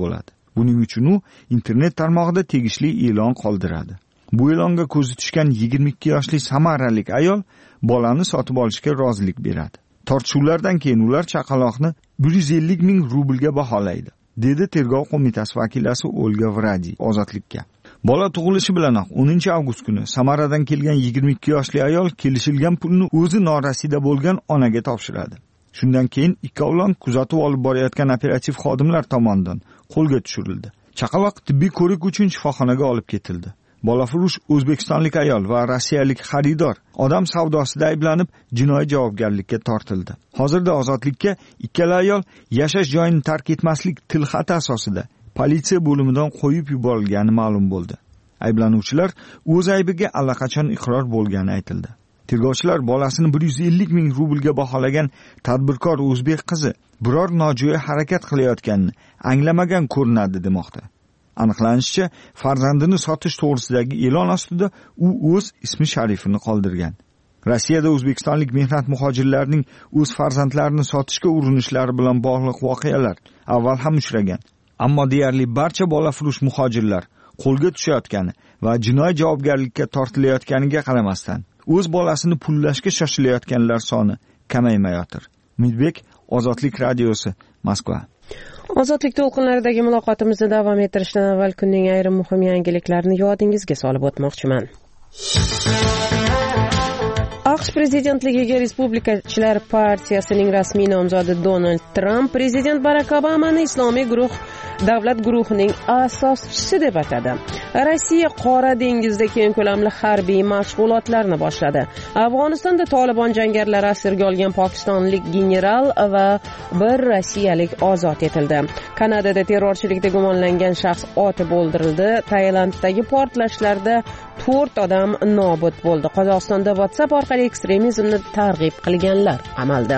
Buning uchun u internet tarmog'ida tegishli e'lon qoldiradi. Bu e'longa ko'zi tushgan yigirma ikki yoshli samaralik ayol bolani sotib olishga rozilik beradi. Tortishuvlardan keyin ular chaqaloqni bir yuz ellik ming rublga baholaydi, dedi tergov qo'mitasi vakilasi Olga Vradi Ozodlikka. Bola tug'ilishi bilanoq o'ninchi avgust kuni Samaradan kelgan yigirma ikki yoshli ayol kelishilgan pulni o'zi norasida bo'lgan onaga topshiradi. Shundan keyin ikkovlon kuzatuv olib borayotgan operativ xodimlar tomonidan qo'lga tushirildi. Chaqaloq tibbiy ko'rik uchun shifoxonaga olib ketildi. Bolafurush o'zbekistonlik ayol va rossiyalik xaridor odam savdosida ayblanib jinoiy javobgarlikka tortildi. Hozirda ozodlikka ikkala ayol yashash joyini tark etmaslik tilxati asosida politsiya bo'limidan qo'yib yuborilgani ma'lum bo'ldi. Ayblanuvchilar o'z aybiga allaqachon iqror bo'lgani aytildi. Tergovchilar bolasini bir yuz ellik ming rublga baholagan tadbirkor o'zbek qizi biror nojo'ya harakat qilayotganini anglamagan ko'rinadi demoqda. Aniqlanishicha, farzandini sotish to'g'risidagi e'lon ostida u o'z ismi sharifini qoldirgan. Rossiyada o'zbekistonlik mehnat muhojirlarining o'z farzandlarini sotishga urinishlari bilan bog'liq voqealar avval ham uchragan. Ammo deyarli barcha bolafurush muhojirlar qo'lga tushayotgani va jinoiy javobgarlikka tortilayotganiga qaramasdan o'z bolasini pullashga shoshilayotganlar soni kamaymayotir. Umidbek, Ozodlik radiosi, Moskva. Ozodlik to'lqinlaridagi muloqotimizni davom ettirishdan avval kunning ayrim muhim yangiliklarini yodingizga solib o'tmoqchiman. AQSh prezidentligiga Respublikachilar partiyasining rasmiy nomzodi Donald Tramp prezident Barak Obamani islomiy guruh davlat guruhining asoschisi deb atadi. Rossiya Qora dengizda keng ko'lamli harbiy mashg'ulotlarni boshladi. Afg'onistonda Tolibon jangarilari asirga olgan pokistonlik general va bir rossiyalik ozod etildi. Kanadada terrorchilikda gumonlangan shaxs otib o'ldirildi. Tailanddagi portlashlarda to'rt odam nobud bo'ldi. Qozog'istonda WhatsApp orqali ekstremizmni targ'ib qilganlar amalda.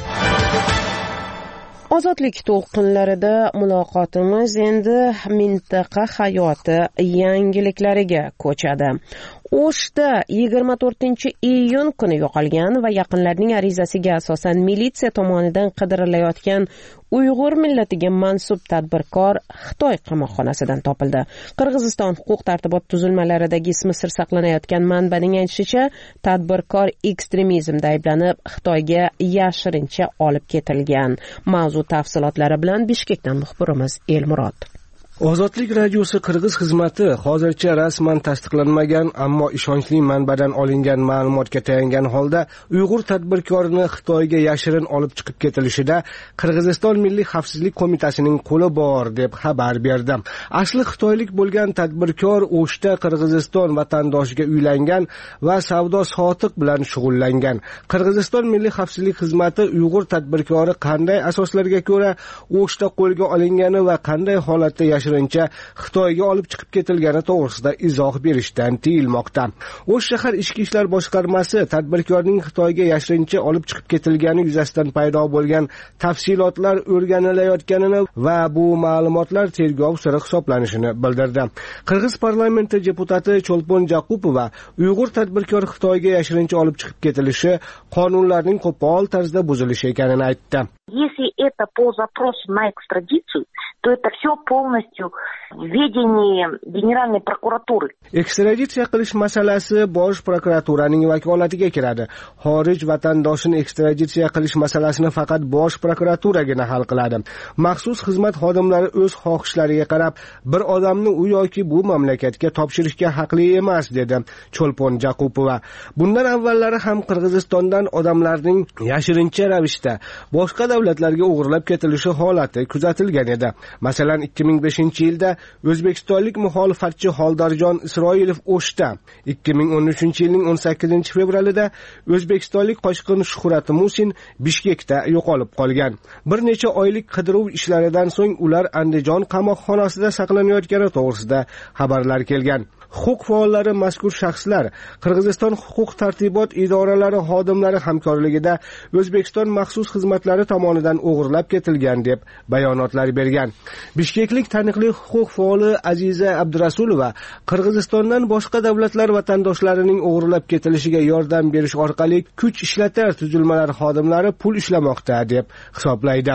Ozodlik to'lqinlarida muloqotimiz endi mintaqa hayoti yangiliklariga ko'chadi. O'shda yigirma to'rtinchi iyun kuni yo'qolgan va yaqinlarning arizasiga asosan militsiya tomonidan qidirilayotgan Uyg'ur millatiga mansub tadbirkor Xitoy qamoqxonasidan topildi. Qirg'iziston huquq-tartibot tuzilmalaridagi ismi sir saqlanayotgan manbaning aytishicha, tadbirkor ekstremizmda ayblanib Xitoyga yashirincha olib ketilgan. Mavzu tafsilotlari bilan Bishkekdan muxbirimiz Elmurod. Ozodlik radiosi Qirg'iz xizmati hozircha rasman tasdiqlanmagan, ammo ishonchli manbadan olingan ma'lumotga tayangan holda Uyg'ur tadbirkorini Xitoyga yashirin olib chiqib ketilishida Qirg'iziston Milliy xavfsizlik qo'mitasining qo'li bor deb xabar berdi. Asli xitoylik bo'lgan tadbirkor O'shda Qirg'iziston vatandoshiga uylangan va savdo sotiq bilan shug'ullangan. Qirg'iziston Milliy xavfsizlik xizmati Uyg'ur tadbirkori qanday asoslarga ko'ra O'shda qo'lga olingani va qanday holatda yashirincha Xitoyga olib chiqib ketilgani to'g'risida izoh berishdan tiyilmoqda. O'sh shahar ichki ishlar boshqarmasi tadbirkorning Xitoyga yashirincha olib chiqib ketilgani yuzasidan paydo bo'lgan tafsilotlar o'rganilayotganini va bu ma'lumotlar tergov siri hisoblanishini bildirdi. Qirg'iz parlamenti deputati Cholpon Jaqupova Uyg'ur tadbirkor Xitoyga yashirincha olib chiqib ketilishi qonunlarning qo'pol tarzda buzilishi ekanini aytdi. Если это по запросу на экстрадицию, то это все полностью в ведении Генеральной прокуратуры. Ekstraditsiya qilish masalasi Bosh prokuraturaning vakolatiga kiradi. Xorij vatandoshini ekstraditsiya qilish masalasini faqat Bosh prokuraturagina hal qiladi. Maxsus xizmat xodimlari o'z xohishlariga qarab bir odamni u yoki bu mamlakatga topshirishga haqli emas, dedi Cholpon Jaqupova. Bundan avvallari ham Qirg'izistondan odamlarning yashirincha ravishda boshqa davlatlarga o'g'irlab ketilishi holati kuzatilgan edi. Masalan, ikki ming beshinchi yilda o'zbekistonlik muxolifatchi Xoldorjon Isroilov O'shda, ikki ming o'n uchinchi yilning o'n sakkizinchi fevralida o'zbekistonlik qochqin Shuhrat Musin Bishkekda yo'qolib qolgan. Bir necha oylik qidiruv ishlaridan so'ng ular Andijon qamoqxonasida saqlanayotgani to'g'risida xabarlar kelgan. huquq faollari mazkur shaxslar Qirg'iziston huquq tartibot idoralari xodimlari hamkorligida O'zbekiston maxsus xizmatlari tomonidan o'g'irlab ketilgan deb bayonotlar bergan. Bishkeklik taniqli huquq faoli Aziza Abdurasulova Qirg'izistondan boshqa davlatlar vatandoshlarining o'g'irlab ketilishiga yordam berish orqali kuch ishlatar tuzilmalar xodimlari pul ishlamoqda deb hisoblaydi.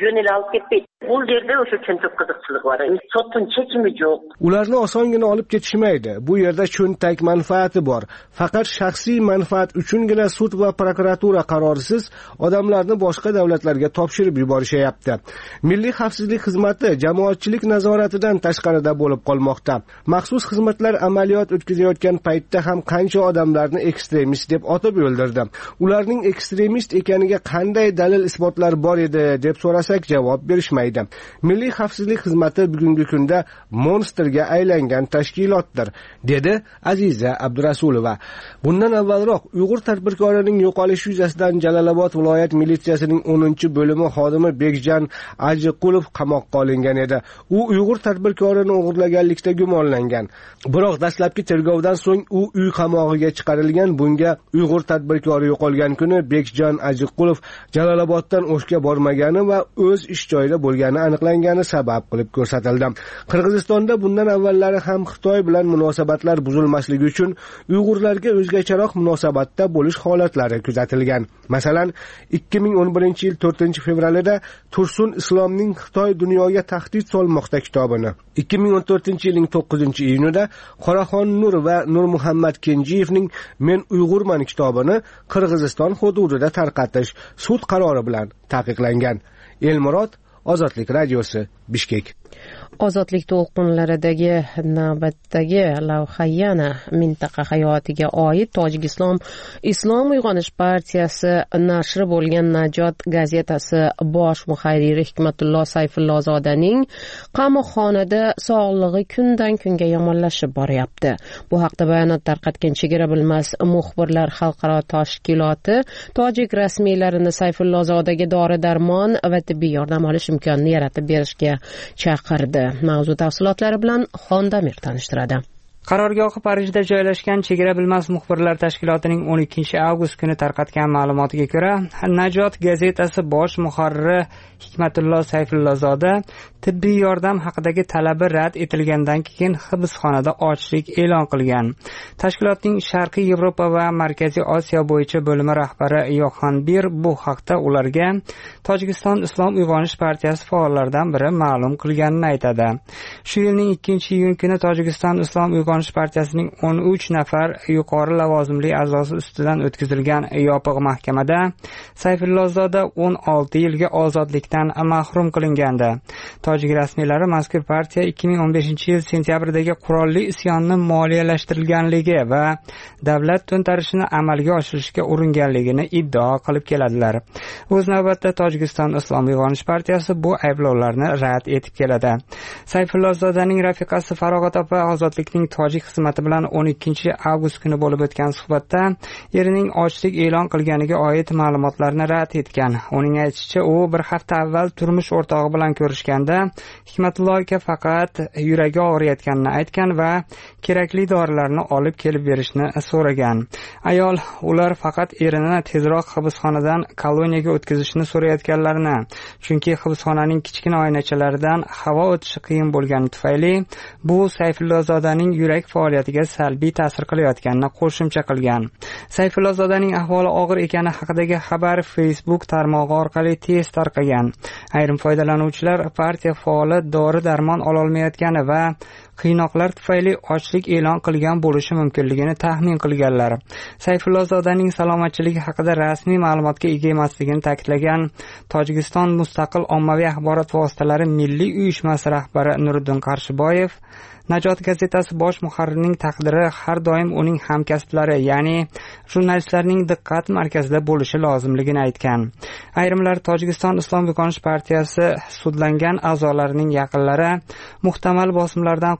Bu yerda o'sha cho'ntak qiziqchilik bor. Sotun chechimi yo'q. Ularni osongina olib ketishmaydi. Bu yerda cho'ntak manfaati bor. Faqat shaxsiy manfaat uchungina sud va prokuratura qarorisiz odamlarni boshqa davlatlarga topshirib yuborishyapti. Milliy xavfsizlik xizmati jamoatchilik nazoratidan tashqarida bo'lib qolmoqda. Maxsus xizmatlar amaliyot o'tkazayotgan paytda ham qancha odamlarni ekstremist deb otib o'ldirdi. Ularning ekstremist ekaniga qanday dalil isbotlar bor edi deb so'rasak javob berishmaydi. Milliy xavfsizlik xizmati bugungi kunda monsterga aylangan tashkilotdir, dedi Aziza Abdurasulova. Bundan avvalroq Uyg'ur tadbirkorining yo'qolishi yuzasidan Jalolobod viloyat militsiyasining o'ninchi bo'limi xodimi Bekjon Ajiqulov qamoqqa olingan edi. U Uyg'ur tadbirkorini o'g'irlaganlikda gumonlangan. Biroq dastlabki tergovdan so'ng u uy qamog'iga chiqarilgan. Bunga Uyg'ur tadbirkori yo'qolgan kuni Bekjon Ajiqulov Jaloloboddan O'shga bormagani va o'z ish joyida bo'lgani aniqlangani sabab qilib ko'rsatildi. Qirg'izistonda bundan avvallari ham Xitoy bilan munosabatlar buzilmasligi uchun Uyg'urlarga o'zgacharoq munosabatda bo'lish holatlari kuzatilgan. Masalan, ikki ming o'n birinchi yil to'rtinchi fevralida Tursun Islomning Xitoy dunyoga tahdid solmoqda kitobini, ikki ming o'n to'rtinchi yilning to'qqizinchi iyunida Qoraxon Nur va Nurmuhammad Kenjiyevning Men Uyg'urman kitobini Qirg'iziston hududida tarqatish sud qarori bilan taqiqlangan. Elmurod, Ozodlik radiosi, Bishkek. Ozodlik to'lqinlaridagi navbatdagi lavha yana mintaqa hayotiga oid Tojikiston Islom uyg'onish partiyasi nashri bo'lgan Najot gazetasi bosh muharriri Hikmatullo Sayfullozodaning qamoqxonada sog'lig'i kundan kunga yomonlashib boryapti. Bu haqda bayonot tarqatgan Chegara bilmas muxbirlar xalqaro tashkiloti tojik rasmiylarini Sayfullozodaga dori-darmon va tibbiy yordam olish imkonini yaratib berishga chaqirdi. Mavzu tafsilotlari bilan Xondamir tanishtiradi. Qarorgohi Parijda joylashgan Chegara bilmas muxbirlar tashkilotining o'n ikkinchi avgust kuni tarqatgan ma'lumotiga ko'ra, Najot gazetasi bosh muharriri Hikmatullo Sayfullozoda tibbiy yordam haqidagi talabi rad etilgandan keyin hibsxonada ochlik e'lon qilgan. Tashkilotning Sharqiy Yevropa va Markaziy Osiyo bo'yicha bo'limi rahbari Yoxan Bir bu haqda ularga Tojikiston Islom uyg'onish partiyasi faollaridan biri ma'lum qilganini aytadi. Shu yilning ikkinchi iyun kuni Tojikiston Islom uyg'onish partiyasining o'n uch nafar yuqori lavozimli a'zosi ustidan o'tkazilgan yopiq mahkamada Sayfullozoda o'n olti yilga ozodlikdan mahrum qilingandi. Tojik rasmiylari mazkur partiya ikki ming o'n beshinchi yil sentyabrdagi qurolli isyonni moliyalashtirilganligi va davlat to'ntarishini amalga oshirishga uringanligini iddao qilib keladilar. O'z navbatda Tojikiston Islom uyg'onish partiyasi bu ayblovlarni rad etib keladi. Sayfullozodaning rafiqasi Farog'at opa ozodlikning tojik xizmati bilan o'n ikkinchi avgust kuni bo'lib o'tgan suhbatda erining ochlik e'lon qilganiga oid ma'lumotlarni rad etgan. Uning aytishicha, u bir hafta avval turmush o'rtog'i bilan ko'rishganda Hikmatullo aka faqat yuragi og'riyotganini aytgan va kerakli dorilarni olib kelib berishni so'ragan. Ayol ular faqat erini tezroq hibsxonadan koloniyaga o'tkazishni so'rayotganlarini, chunki hibsxonaning kichkina oynachalaridan havo o'tishi qiyin bo'lgani tufayli bu Sayfullozodaning yurak faoliyatiga salbiy ta'sir qilayotganini qo'shimcha qilgan. Sayfullozodaning ahvoli og'ir ekani haqidagi xabar Facebook tarmog'i orqali tez tarqagan. Ayrim foydalanuvchilar partiya faoli dori-darmon ololmayotgani va qiynoqlar tufayli ochlik e'lon qilgan bo'lishi mumkinligini taxmin qilganlar. Sayfullozodaning salomatchiligi haqida rasmiy ma'lumotga ega emasligini ta'kidlagan Tojikiston Mustaqil ommaviy axborot vositalari milliy uyushmasi rahbari Nuriddin Qarshiboyev Najot gazetasi bosh muharririning taqdiri har doim uning hamkasblari, ya'ni jurnalistlarning diqqat markazida bo'lishi lozimligini aytgan. Ayrimlar Tojikiston Islom uyg'onish partiyasi sudlangan a'zolarining yaqinlari muhtamal bosimlardan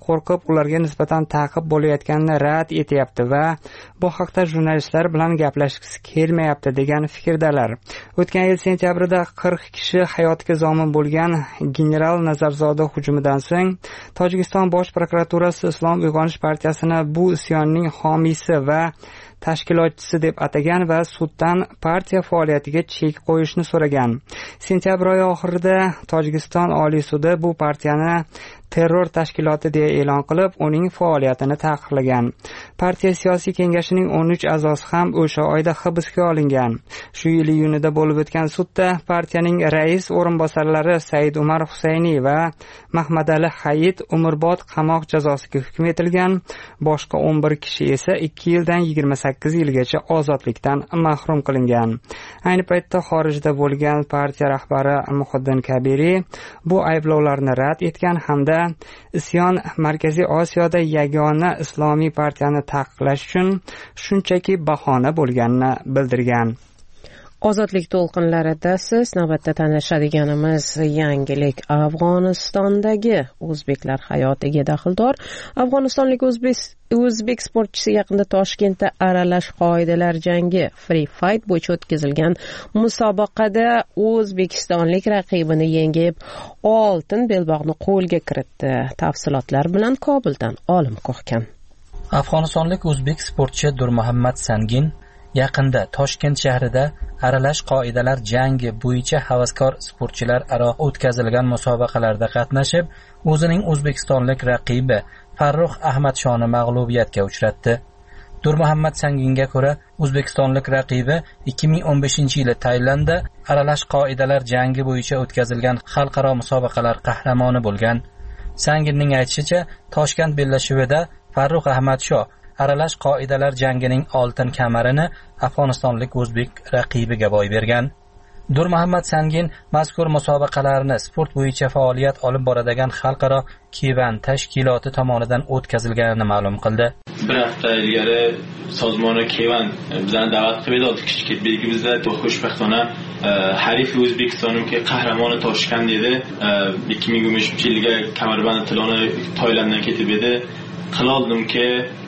qo'rqib ularga nisbatan ta'qib bo'layotganini rad etyapti va bu haqda jurnalistlar bilan gaplashgisi kelmayapti degan fikrdalar. O'tgan yil sentyabrida qirq kishi hayotiga zomin bo'lgan general Nazarzoda hujumidan so'ng Tojikiston bosh prokuraturasi Islom uyg'onish partiyasini bu isyonning homiysi va tashkilotchisi deb atagan va suddan partiya faoliyatiga chek qo'yishni so'ragan. Sentyabr oyi oxirida Tojikiston Oliy sudi bu partiyani terror tashkiloti deya e'lon qilib, uning faoliyatini taqiqlagan. Partiya siyosiy kengashining o'n uch a'zosi ham o'sha oyda hibsga olingan. Shu yil iyunida bo'lib o'tgan sudda partiyaning rais o'rinbosarlari Said Umar Husayni va Mahmadali Hayit umrbod qamoq jazosiga hukm etilgan. Boshqa o'n bir kishi esa ikki yildan yigirma sakkiz yilgacha ozodlikdan mahrum qilingan. Ayni paytda xorijda bo'lgan partiya rahbari Muhiddin Kabiri bu ayblovlarni rad etgan hamda isyon Markaziy Osiyoda yagona islomiy partiyani taqiqlash uchun shunchaki bahona bo'lganini bildirgan. Ozodlik to'lqinlarida siz navbatda tanishadiganimiz yangilik Afg'onistondagi o'zbeklar hayotiga daxldor. Afg'onistonlik o'zbek o'zbek sportchisi yaqinda Toshkentda aralash qoidalar jangi Free Fight bo'yicha o'tkazilgan musobaqada o'zbekistonlik raqibini yengib, oltin belbog'ni qo'lga kiritdi. Tafsilotlar bilan Kobuldan Olim Qo'hkan. Afg'onistonlik o'zbek sportchi Durmuhammad Sangin yaqinda Toshkent shahrida aralash qoidalar jangi bo'yicha havaskor sportchilar aro o'tkazilgan musobaqalarda qatnashib, o'zining o'zbekistonlik raqibi Farruh Ahmadshoni mag'lubiyatga uchratdi. Durmuhammad Sanginga ko'ra, o'zbekistonlik raqibi ikki ming o'n beshinchi yili Tailandda aralash qoidalar jangi bo'yicha o'tkazilgan xalqaro musobaqalar qahramoni bo'lgan. Sanginning aytishicha, Toshkent bellashuvida Farruh Ahmadsho aralash qoidalar jangining oltin kamarini afg'onistonlik o'zbek raqibiga boy bergan. Durmuhammad Sangin mazkur musobaqalarni sport bo'yicha faoliyat olib boradigan xalqaro Kevan tashkiloti tomonidan o'tkazilganini ma'lum qildi. Bir hafta ilgari sozmoni Kevan bizani da'vat qilib edi. Kichik belgi bizda xo'shbaxtona Harif O'zbekistonimki qahramoni Toshkent dedi. ikki ming o'n beshinchi yilga kamarband tiloni Toylanddan ketib edi. Qiloldim-ki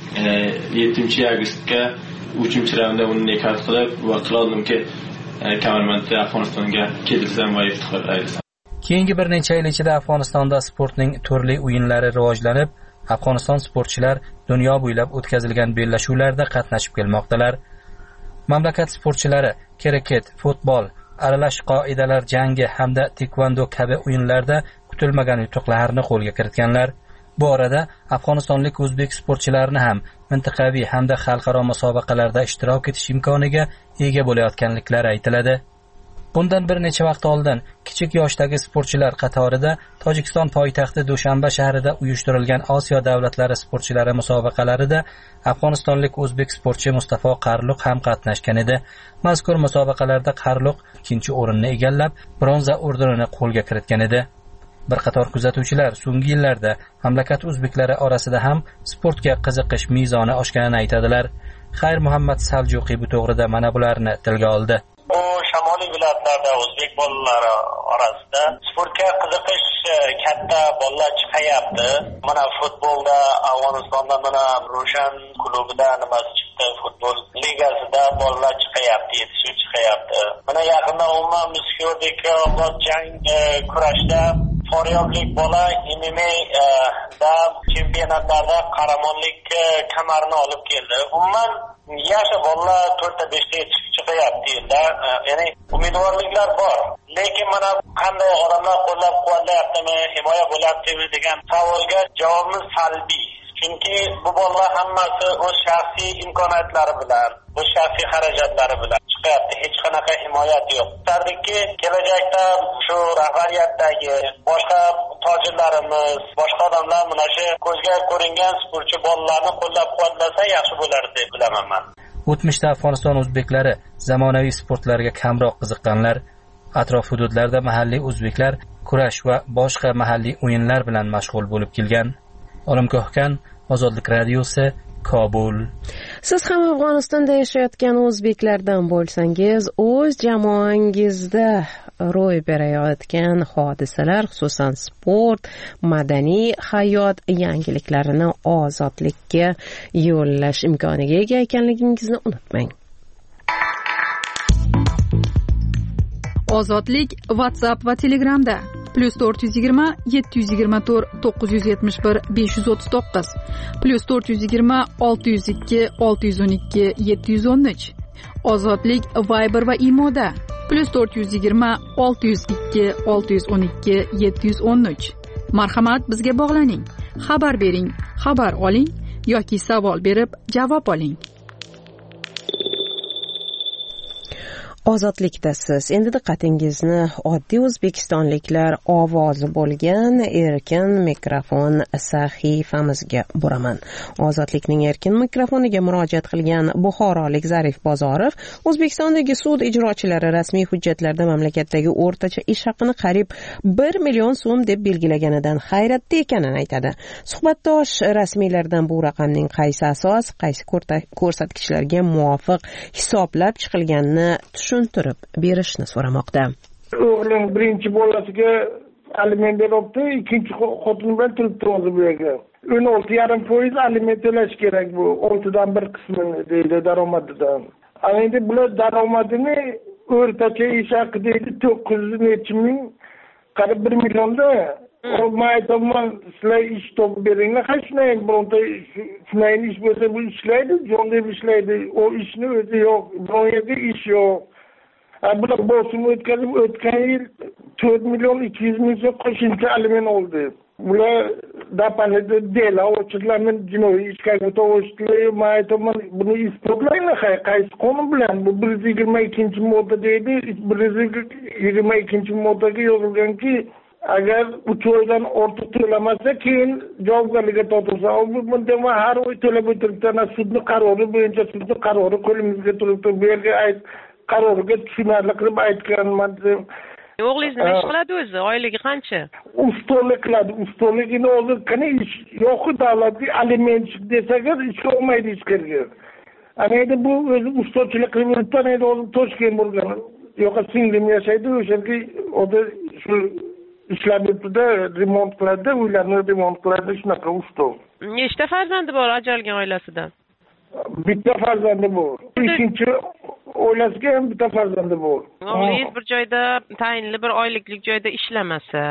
yettinchi avgustga uchinchi raundda uni nekah qilib va qiloldim-ki kamarbandda Afg'onistonga ketilsam va iftixor aylasam. Keyingi bir necha yil ichida Afg'onistonda sportning turli o'yinlari rivojlanib, Afg'oniston sportchilar dunyo bo'ylab o'tkazilgan bellashuvlarda qatnashib kelmoqdalar. Mamlakat sportchilari kriket, futbol, aralash qoidalar jangi hamda taekwondo kabi o'yinlarda kutilmagan yutuqlarni qo'lga kiritganlar. Bu orada Afg'onistonlik o'zbek sportchilarini ham mintaqaviy hamda xalqaro musobaqalarda ishtirok etish imkoniga ega bo'layotganliklari aytiladi. Bundan bir necha vaqt oldin kichik yoshdagi sportchilar qatorida Tojikiston poytaxti Dushanba shahrida uyushtirilgan Osiyo davlatlari sportchilari musobaqalarida afg'onistonlik o'zbek sportchi Mustafo Qarluq ham qatnashgan edi. Mazkur musobaqalarda Qarluq ikkinchi o'rinni egallab, bronza ordinini qo'lga kiritgan edi. Bir qator kuzatuvchilar so'nggi yillarda mamlakat o'zbeklari orasida ham sportga qiziqish mezoni oshganini aytadilar. Xayr Muhammad Saljuqiy bu to'g'rida mana bularni tilga oldi. Bu shamoliy viloyatlarda o'zbek bolalari orasida sportga qiziqish katta bolalar chiqayapti. Mana futbolda Afg'onistonda mana Roshan klubida nimasi chiqdi, futbol ligasida bolalar chiqayapti, yetishib chiqayapti. Mana yaqinda umuman biz ko'rdik, jang kurashda Faryoblik bola M M A da chempionatlarda qahramonlik kamarini olib keldi. Umuman yosh bolalar to'rtta beshta chiqayapti endi. Ya'ni umidvorliklar bor. Lekin mana qanday odamlar qo'llab-quvvatlayaptimi, himoya bo'lyaptimi degan savolga javobimiz salbiy. Chunki bu bolalar hammasi o'z shaxsiy imkoniyatlari bilan, o'z shaxsiy xarajatlari bilan chiqyapti. Hech qanaqa himoyat yo'q. Tardiki kelajakda shu rahbariyatdagi boshqa tojirlarimiz, boshqa odamlar mana shu ko'zga ko'ringan sportchi bolalarni qo'llab-quvvatlasa yaxshi bo'lar deb bilaman men. O'tmishda Afg'oniston o'zbeklari zamonaviy sportlarga kamroq qiziqqanlar, atrof hududlarda mahalliy o'zbeklar kurash va boshqa mahalliy o'yinlar bilan mashg'ul bo'lib kelgan. Olim Qo'hkan, Ozodlik radiosi, Kobul. Siz ham Afg'onistonda yashayotgan o'zbeklardan bo'lsangiz, o'z jamoangizda ro'y berayotgan hodisalar, xususan sport, madaniy hayot yangiliklarini ozodlikka yo'llash imkoniga ega ekanligingizni unutmang. Ozodlik WhatsApp va Telegramda plus to'rt yuz yigirma yetti yuz yigirma to'rt to'qqiz yuz yetmish bir besh yuz o'ttiz to'qqiz plus to'rt yuz yigirma olti yuz ikki olti yuz o'n ikki yetti yuz o'n uch. Ozodlik Viber va Imoda plus to'rt yuz yigirma olti yuz ikki olti yuz o'n ikki yetti yuz o'n uch. Marhamat, bizga bog'laning, xabar bering, xabar oling yoki savol berib javob oling. Ozodlikdasiz. Endi diqqatingizni oddiy o'zbekistonliklar ovozi bo'lgan erkin mikrofon sahifamizga buraman. Ozodlikning erkin mikrofoniga murojaat qilgan buxorolik Zarif Bozorov O'zbekistondagi sud ijrochilari rasmiy hujjatlarda mamlakatdagi o'rtacha ish haqini qariyb bir million so'm deb belgilaganidan hayratda ekanini aytadi. Suhbatdosh rasmiylardan bu raqamning qaysi asos, qaysi ko'rsatkichlarga muvofiq hisoblab chiqilganini tushuntirib berishni so'ramoqda. O'g'lim birinchi bolasiga aliment beribdi, ikkinchi xotini bilan turibdi o'zi bu yerga. o'n olti yarim foiz aliment to'lash kerak bu, oltidan bir qismini deydi daromadidan. Endi bular daromadini o'rtacha ish haqi deydi to'qqiz yuz necha ming, qariyb bir millionda. O maytamman sizlar ish topib beringlar, hech shunday bironta shunday ish bo'lsa bu ishlaydi, jonli ishlaydi. O ishni o'zi yo'q, biron yerda ish yo'q. Bular bosim o'tkazib o'tgan yil to'rt million ikki yuz ming so'm qo'shimcha aliment oldi. Bular dapanida dela ochirlarni jinoiy ishga o'tishdilar. Men aytaman, buni isbotlanglar, qaysi qonun bilan? Bu bir yuz yigirma ikkinchi modda deydi. bir yuz yigirma ikkinchi moddaga yozilganki, agar uch oydan ortiq to'lamasa, keyin javobgarlikka tortilsa, bunda har oy to'lab o'tiribdi. Sudning qarori bo'yicha sudning qarori qo'limizga turibdi. Bu yerga ayt qaroriga tushunarli qilib aytganman. O'g'lingiz nima ish qiladi o'zi? Oyligi qancha? Ustalik qiladi. Ustaligini o'zi qani ish yo'q, davlatga aliment desaga ish olmaydi ishga. Ana endi bu o'zi ustachilik qilib yuribdi, endi o'zi Toshkent bo'lgan. Yo'q, singlim yashaydi, o'shaga o'zi shu ishlar yurtida remont qiladi, uylarni remont qiladi, shunaqa usta. Nechta farzandi bor ajralgan oilasidan? Bitta farzandi bor. Ikkinchi oilasiga ham bitta farzandi bor. O'g'lingiz bir joyda tayinli bir oyliklik joyda ishlamasa,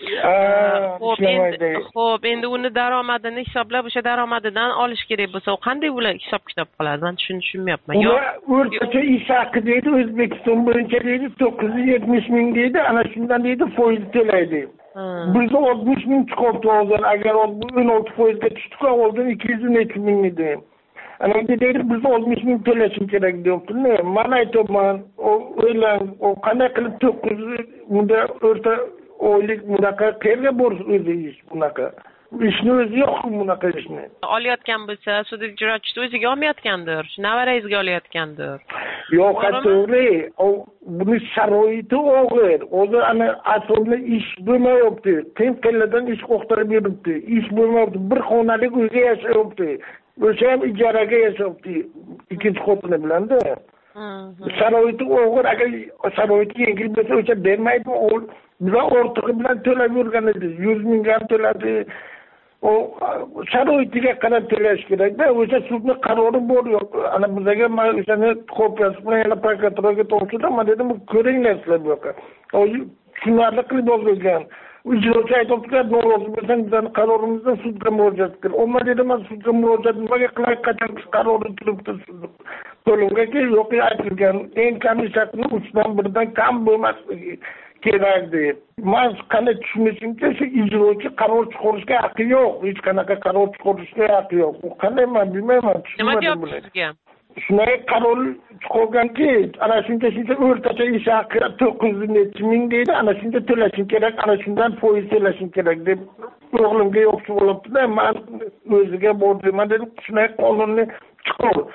xo'p, endi xo'p, endi uni daromadini hisoblab o'sha daromadidan olish kerak bo'lsa, u qanday ular hisob-kitob qiladi? Men shuni tushunmayapman. Yo'q, o'rtacha ish haqi deydi, O'zbekiston bo'yicha deydi to'qqiz yuz yetmish ming deydi, ana shundan deydi foiz to'laydi. Bizda oltmish ming chiqibdi hozir, agar o'n olti foizga tushdi, oldin ikki yuz necha ming edi. Ana endi deydi biz oltmish ming to'lashim kerak deyapti-ne. Men aytaman, o o'ylan, o qanday qilib to'qqiz bunda o'rta oylik bunaqa qayerga borsa o'zi ish bunaqa. Ishni o'zi yo'q bunaqa ishni. Olayotgan bo'lsa, sud ijrochisi o'ziga olmayotgandir, nevarangizga olayotgandir. Yo'q, to'g'ri. O buni sharoiti og'ir. O'zi ana aslida ish bo'lmayapti. Qiyinqillardan ish qo'xtirib yuribdi. Ish bo'lmayapti. Bir xonalik uyga yashayapti. O'sha ham ijaraga yashayapti, ikkinchi xotini bilan-da. Sharoiti og'ir, agar sharoiti yengil bo'lsa, o'sha bermaydi. Bizlar ortig'i bilan to'lab yurgan edi, yuz ming ham to'ladi. O sharoitiga qarab to'lash kerak-da. O'sha sudning qarori bor yo'q. Ana bizga men o'shani kopiyasi bilan yana prokuraturaga topshirdim, dedim, ko'ringlar sizlar bu yoqqa. O tushunarli qilib yozilgan. Ijrochi aytibdi, norozi bo'lsang bizning qarorimizdan sudga murojaat qil. Omma dedim, men sudga murojaat nimaga qilay, qachon qarori turibdi sud. To'lovga yo'q aytilgan, eng kam shakni uchdan birdan kam bo'lmasligi kerak deb. Men qanday tushunishimcha, shu ijrochi qaror chiqarishga haqqi yo'q, hech qanaqa qaror chiqarishga haqqi yo'q. Bu qanday men bilmayman. Nima deyapsiz sizga? Shunday qaror chiqarganki, ana shuncha shuncha o'rtacha ish haqi to'qqiz yuz necha ming deydi, ana shuncha to'lashing kerak, ana shundan foiz to'lashing kerak deb o'g'limga yo'qchi bo'libdi-da, men o'ziga bordim, men dedim, shunday qonunni chiqar.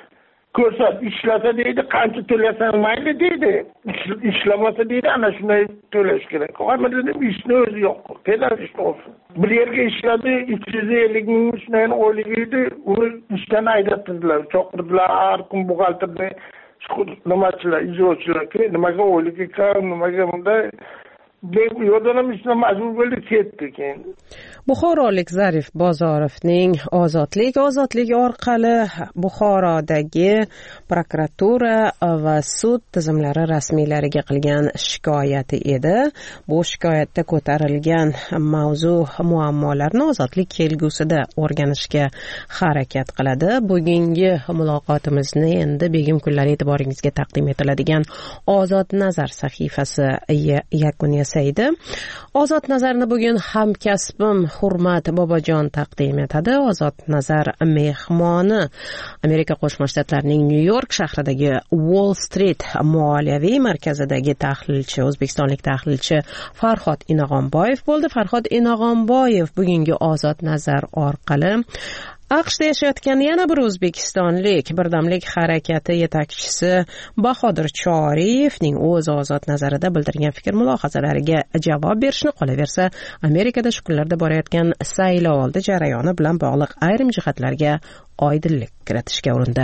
ko'rsat, ishlasa deydi, qancha to'lasang mayli deydi. Ishlamasa deydi, ana shunday to'lash kerak. Hamma dedim, ishni o'zi yo'q. Qanday ish olsin? Bir yerga ishladi, uch yuz ellik ming shundan oyligi edi, uni ishdan haydatdilar. Chaqirdilar, har kun buxgalterni nimachilar, ijrochilar, nimaga oyligi kam, nimaga bunday yo'ldan ishni majbur bo'ldi, ketdi keyin. Buxorolik Zarif Bozorovning ozodlik ozodlik orqali Buxorodagi prokuratura va sud tizimlari rasmiylariga qilgan shikoyati edi. Bu shikoyatda ko'tarilgan mavzu muammolarni ozodlik kelgusida o'rganishga harakat qiladi. Bugungi muloqotimizni endi Begim kunlari e'tiboringizga taqdim etiladigan Ozod Nazar sahifasi yakun yasaydi. Ozod Nazarni bugun hamkasbim Hurmat Bobojon taqdim etadi. Ozod Nazar mehmoni Amerika Qo'shma Shtatlarining Nyu-York shahridagi Wall Street moliyaviy markazidagi tahlilchi, o'zbekistonlik tahlilchi Farhod Inog'onboyev bo'ldi. Farhod Inog'onboyev bugungi Ozod Nazar orqali AQShda yashayotgan yana bir o'zbekistonlik Birdamlik harakati yetakchisi Bahodir Choriyevning o'z Ozod Nazarida bildirgan fikr mulohazalariga javob berishni, qolaversa Amerikada shu kunlarda borayotgan saylovoldi jarayoni bilan bog'liq ayrim jihatlarga oydinlik kiritishga urindi.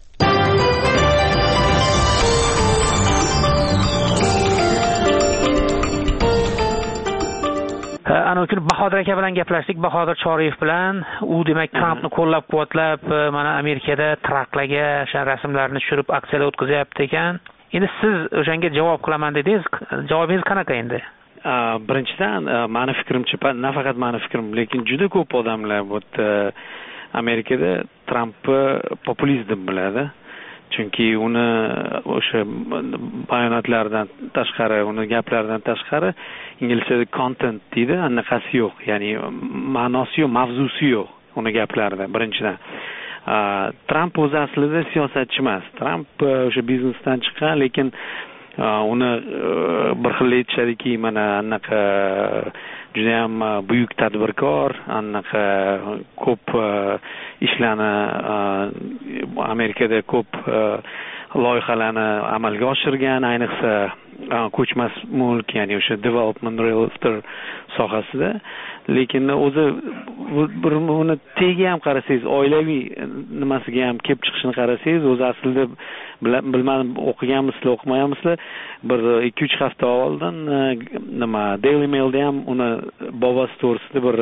Ana o'tib Bahodir aka bilan gaplashdik, Bahodir Choriyev bilan. U demak Trampni qo'llab-quvvatlab, mana Amerikada traklarga o'sha rasmlarni tushirib aksiyalar o'tkazyapti ekan. Endi siz o'shanga javob qilaman dedingiz. Javobingiz qanaqa endi? Birinchidan, meni fikrimcha, nafaqat meni fikrim, lekin juda ko'p odamlar bu Amerikada Trampni populist deb biladi. Chunki uni o'sha bayonotlaridan tashqari, uni gaplaridan tashqari inglizchada content deydi, anaqasi yo'q, ya'ni ma'nosi yo'q, mavzusi yo'q uni gaplarida. Birinchidan, Tramp o'zi aslida siyosatchi emas. Tramp o'sha biznesdan chiqqan, lekin uni bir xil aytishadiki, mana anaqa juda ham buyuk tadbirkor, anaqa ko'p ishlarni Amerikada ko'p loyihalarni amalga oshirgan, ayniqsa ko'chmas mulk, ya'ni o'sha development realtor sohasida. Lekin o'zi bir uni tegi ham qarasangiz, oilaviy nimasiga ham kelib chiqishini qarasangiz, o'zi aslida bilmadim o'qiganmisizlar, o'qimaganmisizlar, bir ikki uch hafta oldin nima Daily Mailda ham uni bobosi to'g'risida bir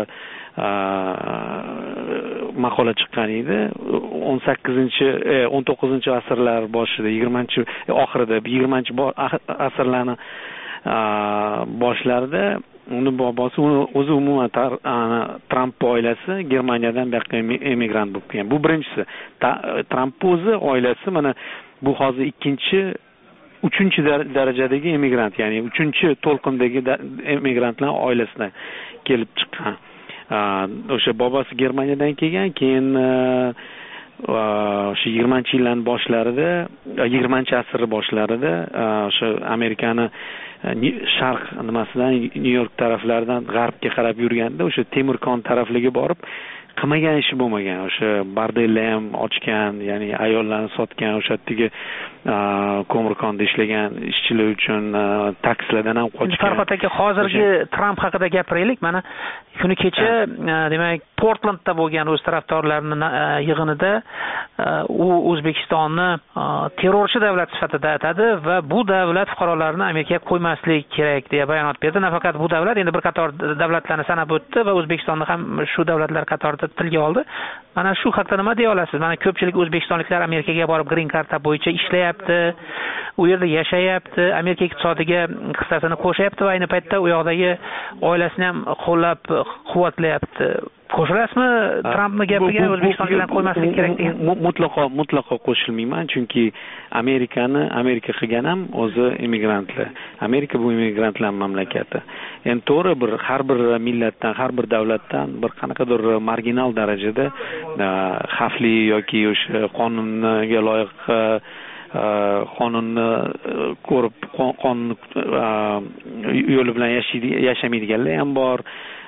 maqola chiqqan edi. o'n sakkizinchi o'n to'qqizinchi asrlar boshida, yigirmanchi oxirida, yigirmanchi asrlarning boshlarida uni bobosi, o'zi umuman Tramp oilasi Germaniyadan bu yoqqa emigrant bo'lib kelgan. Bu birinchisi. Tramp o'zi oilasi mana bu hozir ikkinchi uchinchi darajadagi emigrant, ya'ni uchinchi to'lqindagi emigrantlar oilasidan kelib chiqqan. O'sha bobosi Germaniyadan kelgan, keyin o'sha yigirmanchi yillarning boshlarida, yigirmanchi asr boshlarida o'sha Amerikani sharq nimasidan, Nyu-York taraflaridan g'arbga qarab yurganda, o'sha temir kon tarafliga borib qilmagan ishi bo'lmagan. O'sha bordellar ham ochgan, ya'ni ayollarni sotgan, o'sha yerdagi ko'mirkonda ishlagan ishchilar uchun takslardan ham qochgan. Farhod aka, hozirgi Tramp haqida gapiraylik. Mana kuni kecha demak Portlandda bo'lgan o'z tarafdorlarining yig'inida u O'zbekistonni terrorchi davlat sifatida atadi va bu davlat fuqarolarini Amerikaga qo'ymaslik kerak deya bayonot berdi. Nafaqat bu davlat, endi bir qator davlatlarni sanab o'tdi va O'zbekistonni ham shu davlatlar qatorida tilga oldi. Mana shu haqida nima deya olasiz? Mana ko'pchilik o'zbekistonliklar Amerikaga borib green karta bo'yicha ishlayapti, u yerda yashayapti, Amerika iqtisodiga hissasini qo'shyapti va ayni paytda u yoqdagi oilasini ham qo'llab quvvatlayapti. Qo'shilasizmi Trampning gapiga O'zbekistonliklarni qo'ymaslik kerak degan? Mutlaqo mutlaqo qo'shilmayman, chunki Amerikani Amerika qilgan ham o'zi immigrantlar. Amerika bu immigrantlar mamlakati. Endi to'g'ri, bir har bir millatdan, har bir davlatdan bir qanaqadir marginal darajada xavfli yoki o'sha qonunga loyiq qonunni ko'rib qonun yo'li bilan yashamaydiganlar ham bor.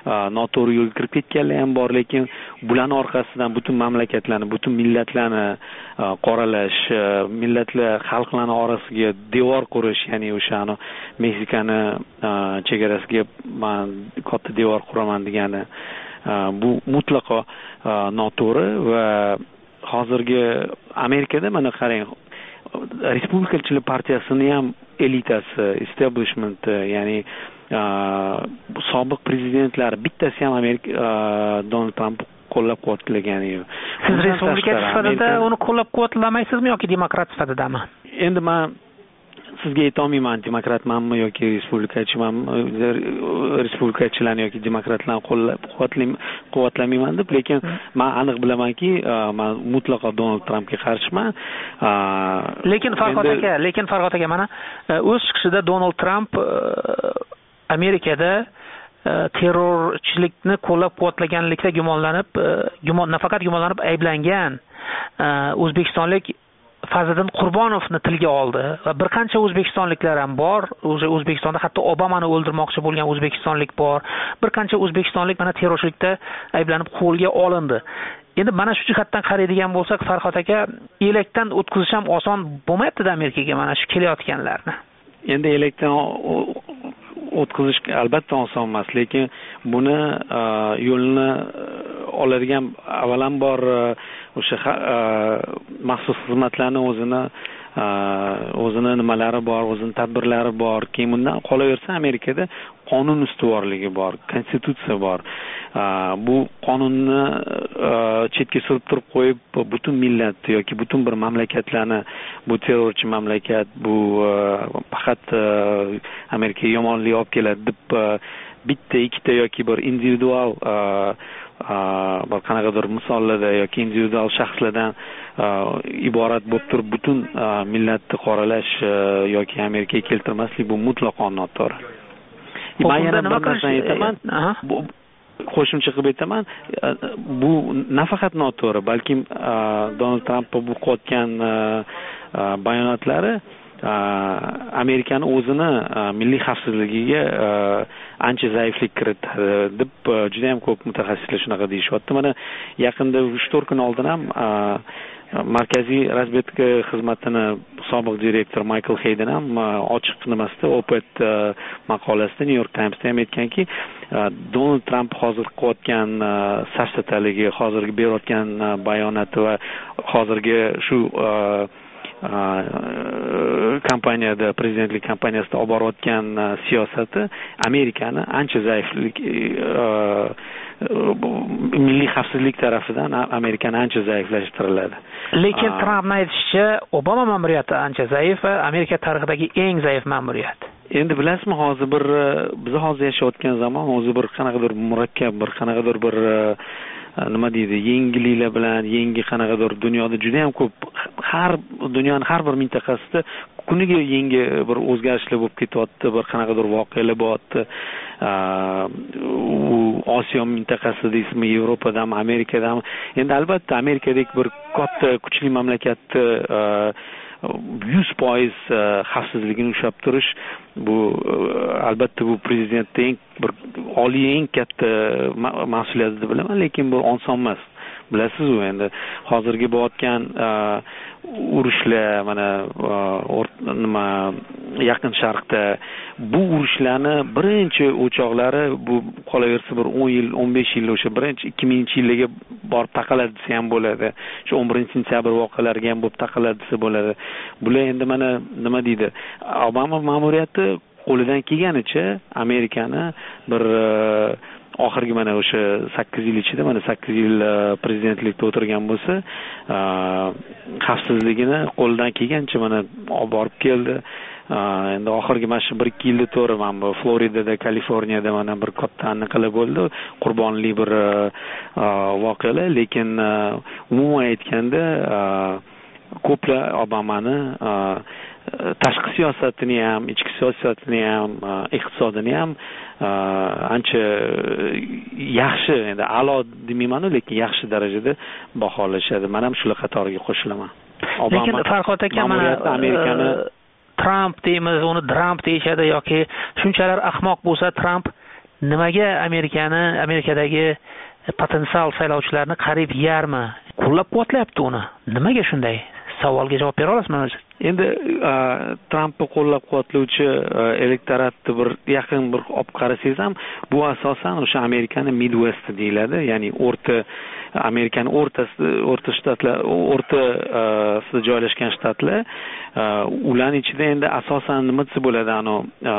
noto'g'ri yo'lga kirib ketganlar ham bor, lekin bularni orqasidan butun mamlakatlarni, butun millatlarni qoralash, millatlar xalqlarni orasiga devor qurish, ya'ni o'shani Meksikani chegarasiga men katta devor quraman degani, bu mutlaqo noto'g'ri. Va hozirgi Amerikada mana qarang, Respublikachilar partiyasini ham elitasi, establishment, ya'ni sobiq prezidentlar bittasi ham Amerika Donald Trump qo'llab-quvvatlagani yo'q. Siz respublikachi sifatida uni qo'llab-quvvatlamaysizmi yoki demokrat sifatidami? Endi men sizga aytolmayman demokratmanmi yoki respublikachimanmi, respublikachilarni yoki demokratlarni qo'llab-quvvatlamayman deb, lekin men aniq bilamanki, men mutlaqo Donald Trampga qarshiman. Lekin Farhod aka, lekin Farhod aka mana o'z chiqishida Donald Trump Amerikada terrorchilikni qo'llab-quvvatlaganlikda gumonlanib, gumon nafaqat gumonlanib ayblangan o'zbekistonlik Fazliddin Qurbonovni tilga oldi va bir qancha o'zbekistonliklar ham bor. O'zi O'zbekistonda hatto Obamani o'ldirmoqchi bo'lgan o'zbekistonlik bor. Bir qancha o'zbekistonlik mana terrorchilikda ayblanib qo'lga olindi. Endi mana shu jihatdan qaraydigan bo'lsak, Farhod aka, elakdan o'tkazish ham oson bo'lmayapti-da Amerikaga mana shu kelayotganlarni. Endi elakdan o'tkazish albatta oson emas, lekin buni yo'lini oladigan avvalambor o'sha maxsus xizmatlarning o'zini o'zini nimalari bor, o'zini tadbirlari bor. Keyin bundan qolaversa Amerikada qonun ustuvorligi bor, konstitutsiya bor. Bu qonunni chetga surib turib qo'yib, butun millat yoki butun bir mamlakatlarni, bu terrorchi mamlakat, bu faqat Amerikaga yomonlik olib keladi deb bitta, ikkita yoki bir individual bir qanaqadir misollarda yoki individual shaxslardan iborat bo'lib turib butun millatni qoralash yoki Amerikaga keltirmaslik bu mutlaqo noto'g'ri. Men yana bir narsani aytaman, qo'shimcha qilib aytaman, bu nafaqat noto'g'ri, balki Donald Trump bu qilayotgan bayonotlari Amerikani o'zini milliy xavfsizligiga ancha zaiflik kiritadi deb juda ham ko'p mutaxassislar shunaqa deyishyapti. Mana yaqinda uch to'rt kun oldin ham Markaziy razvedka xizmatini sobiq direktor Michael Hayden ham ochiq nimasida, Opet maqolasida New York Timesda ham aytganki, Donald Trump hozir qilayotgan safsataligi, hozirgi berayotgan bayonoti va hozirgi shu kompaniyada, prezidentlik kompaniyasida olib borayotgan siyosati Amerikani ancha zaiflik, milliy xavfsizlik tarafidan Amerikani ancha zaiflashtiriladi. Lekin Trampning aytishicha, Obama ma'muriyati ancha zaif, Amerika tarixidagi eng zaif ma'muriyat. Endi bilasizmi, hozir bir biz hozir yashayotgan zamon o'zi bir qanaqadir murakkab, bir qanaqadir bir nima deydi, yengilliklar bilan, yangi qanaqadir dunyoda juda ham ko'p, har dunyoning har bir mintaqasida kuniga yangi bir o'zgarishlar bo'lib ketyapti, bir qanaqadir voqealar bo'lyapti. U Osiyo mintaqasida deysizmi, Yevropadami, Amerikadami. Endi albatta Amerikadek bir katta kuchli mamlakatni yuz foiz xavfsizligini ushlab turish, bu albatta bu prezidentning bir oliy eng katta mas'uliyati deb bilaman, lekin bu oson emas. Bilasiz, u endi hozirgi bo'layotgan urushlar, mana nima Yaqin Sharqda bu urushlarni birinchi o'choqlari bu qolaversa bir o'n yil, o'n besh yil, o'sha birinchi ikki minginchi yillarga borib taqaladi desa ham bo'ladi. Shu o'n birinchi sentyabr voqealariga ham bo'lib taqaladi desa bo'ladi. Bular endi mana nima deydi? Obama ma'muriyati qo'lidan kelganicha Amerikani bir oxirgi mana o'sha sakkiz yil ichida, mana sakkiz yil prezidentlikda o'tirgan bo'lsa, xavfsizligini qo'ldan kelgancha mana olib borib keldi. Endi oxirgi mana shu bir ikki yilda to'g'ri mana bu Floridada, Kaliforniyada mana bir katta aniqlar bo'ldi, qurbonli bir voqealar, lekin umuman aytganda ko'plar Obamani tashqi siyosatini ham, ichki siyosatini ham, iqtisodini ham ancha yaxshi, endi a'lo demayman-ku, lekin yaxshi darajada baholashadi. Men ham shular qatoriga qo'shilaman. Lekin Farhod aka, mana Amerikani Trump deymiz, uni Trump deyishadi yoki shunchalar ahmoq bo'lsa, Trump nimaga Amerikani Amerikadagi potensial saylovchilarni qariyb yarmi qo'llab-quvvatlayapti uni? Nimaga shunday? Savolga javob bera olasizmi o'zi? Endi Trampni qo'llab-quvvatlovchi elektoratni bir yaqin bir olib qarasangiz ham, bu asosan o'sha Amerikani Midwest deyiladi, ya'ni o'rta Amerikani o'rtasida, o'rta shtatlar, o'rtasida joylashgan shtatlar. Ularning ichida endi asosan nima desa bo'ladi, ano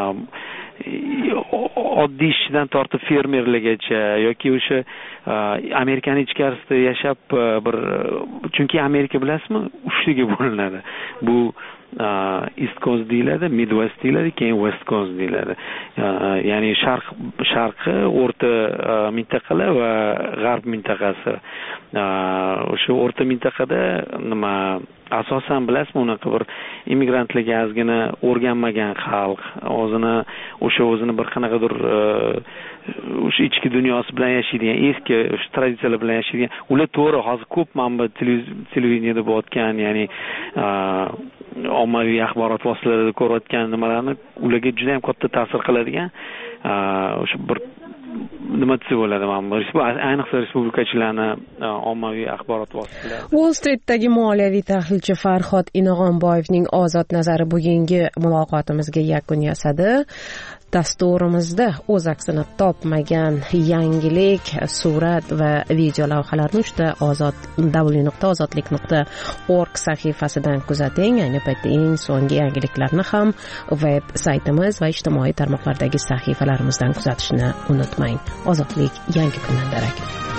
oddiy ishchidan tortib fermerlargacha yoki o'sha Amerikaning ichkarisida yashab bir, chunki Amerika bilasizmi, uchtaga bo'linadi. Bu East Coast deyiladi, Midwest deyiladi, keyin West Coast deyiladi. Ya'ni sharq sharqi, o'rta mintaqalar va g'arb mintaqasi. O'sha o'rta mintaqada nima asosan bilasizmi, unaqa bir immigrantlarga ozgina o'rganmagan xalq, o'zini o'sha o'zini bir qanaqadir o'sha ichki dunyosi bilan yashaydigan, eski o'sha traditsiyalar bilan yashaydigan, ular to'g'ri hozir ko'p manba televideniyada bo'layotgan, ya'ni ommaviy axborot vositalarida ko'rayotgan nimalarni ularga juda ham katta ta'sir qiladigan o'sha bir nima desa bo'ladi, ayniqsa respublikachilarni ommaviy axborot vositalari. Wall Streetdagi moliyaviy tahlilchi Farhod Inog'onboyevning ozod nazari bugungi muloqotimizga yakun yasadi. Dasturimizda o'z aksini topmagan yangilik, surat va video lavhalarni uchta ozod w nuqta ozodlik nuqta org sahifasidan kuzating. Ayni paytda eng so'nggi yangiliklarni ham veb saytimiz va ijtimoiy tarmoqlardagi sahifalarimizdan kuzatishni unutmang. Ozodlik yangi kundan darak.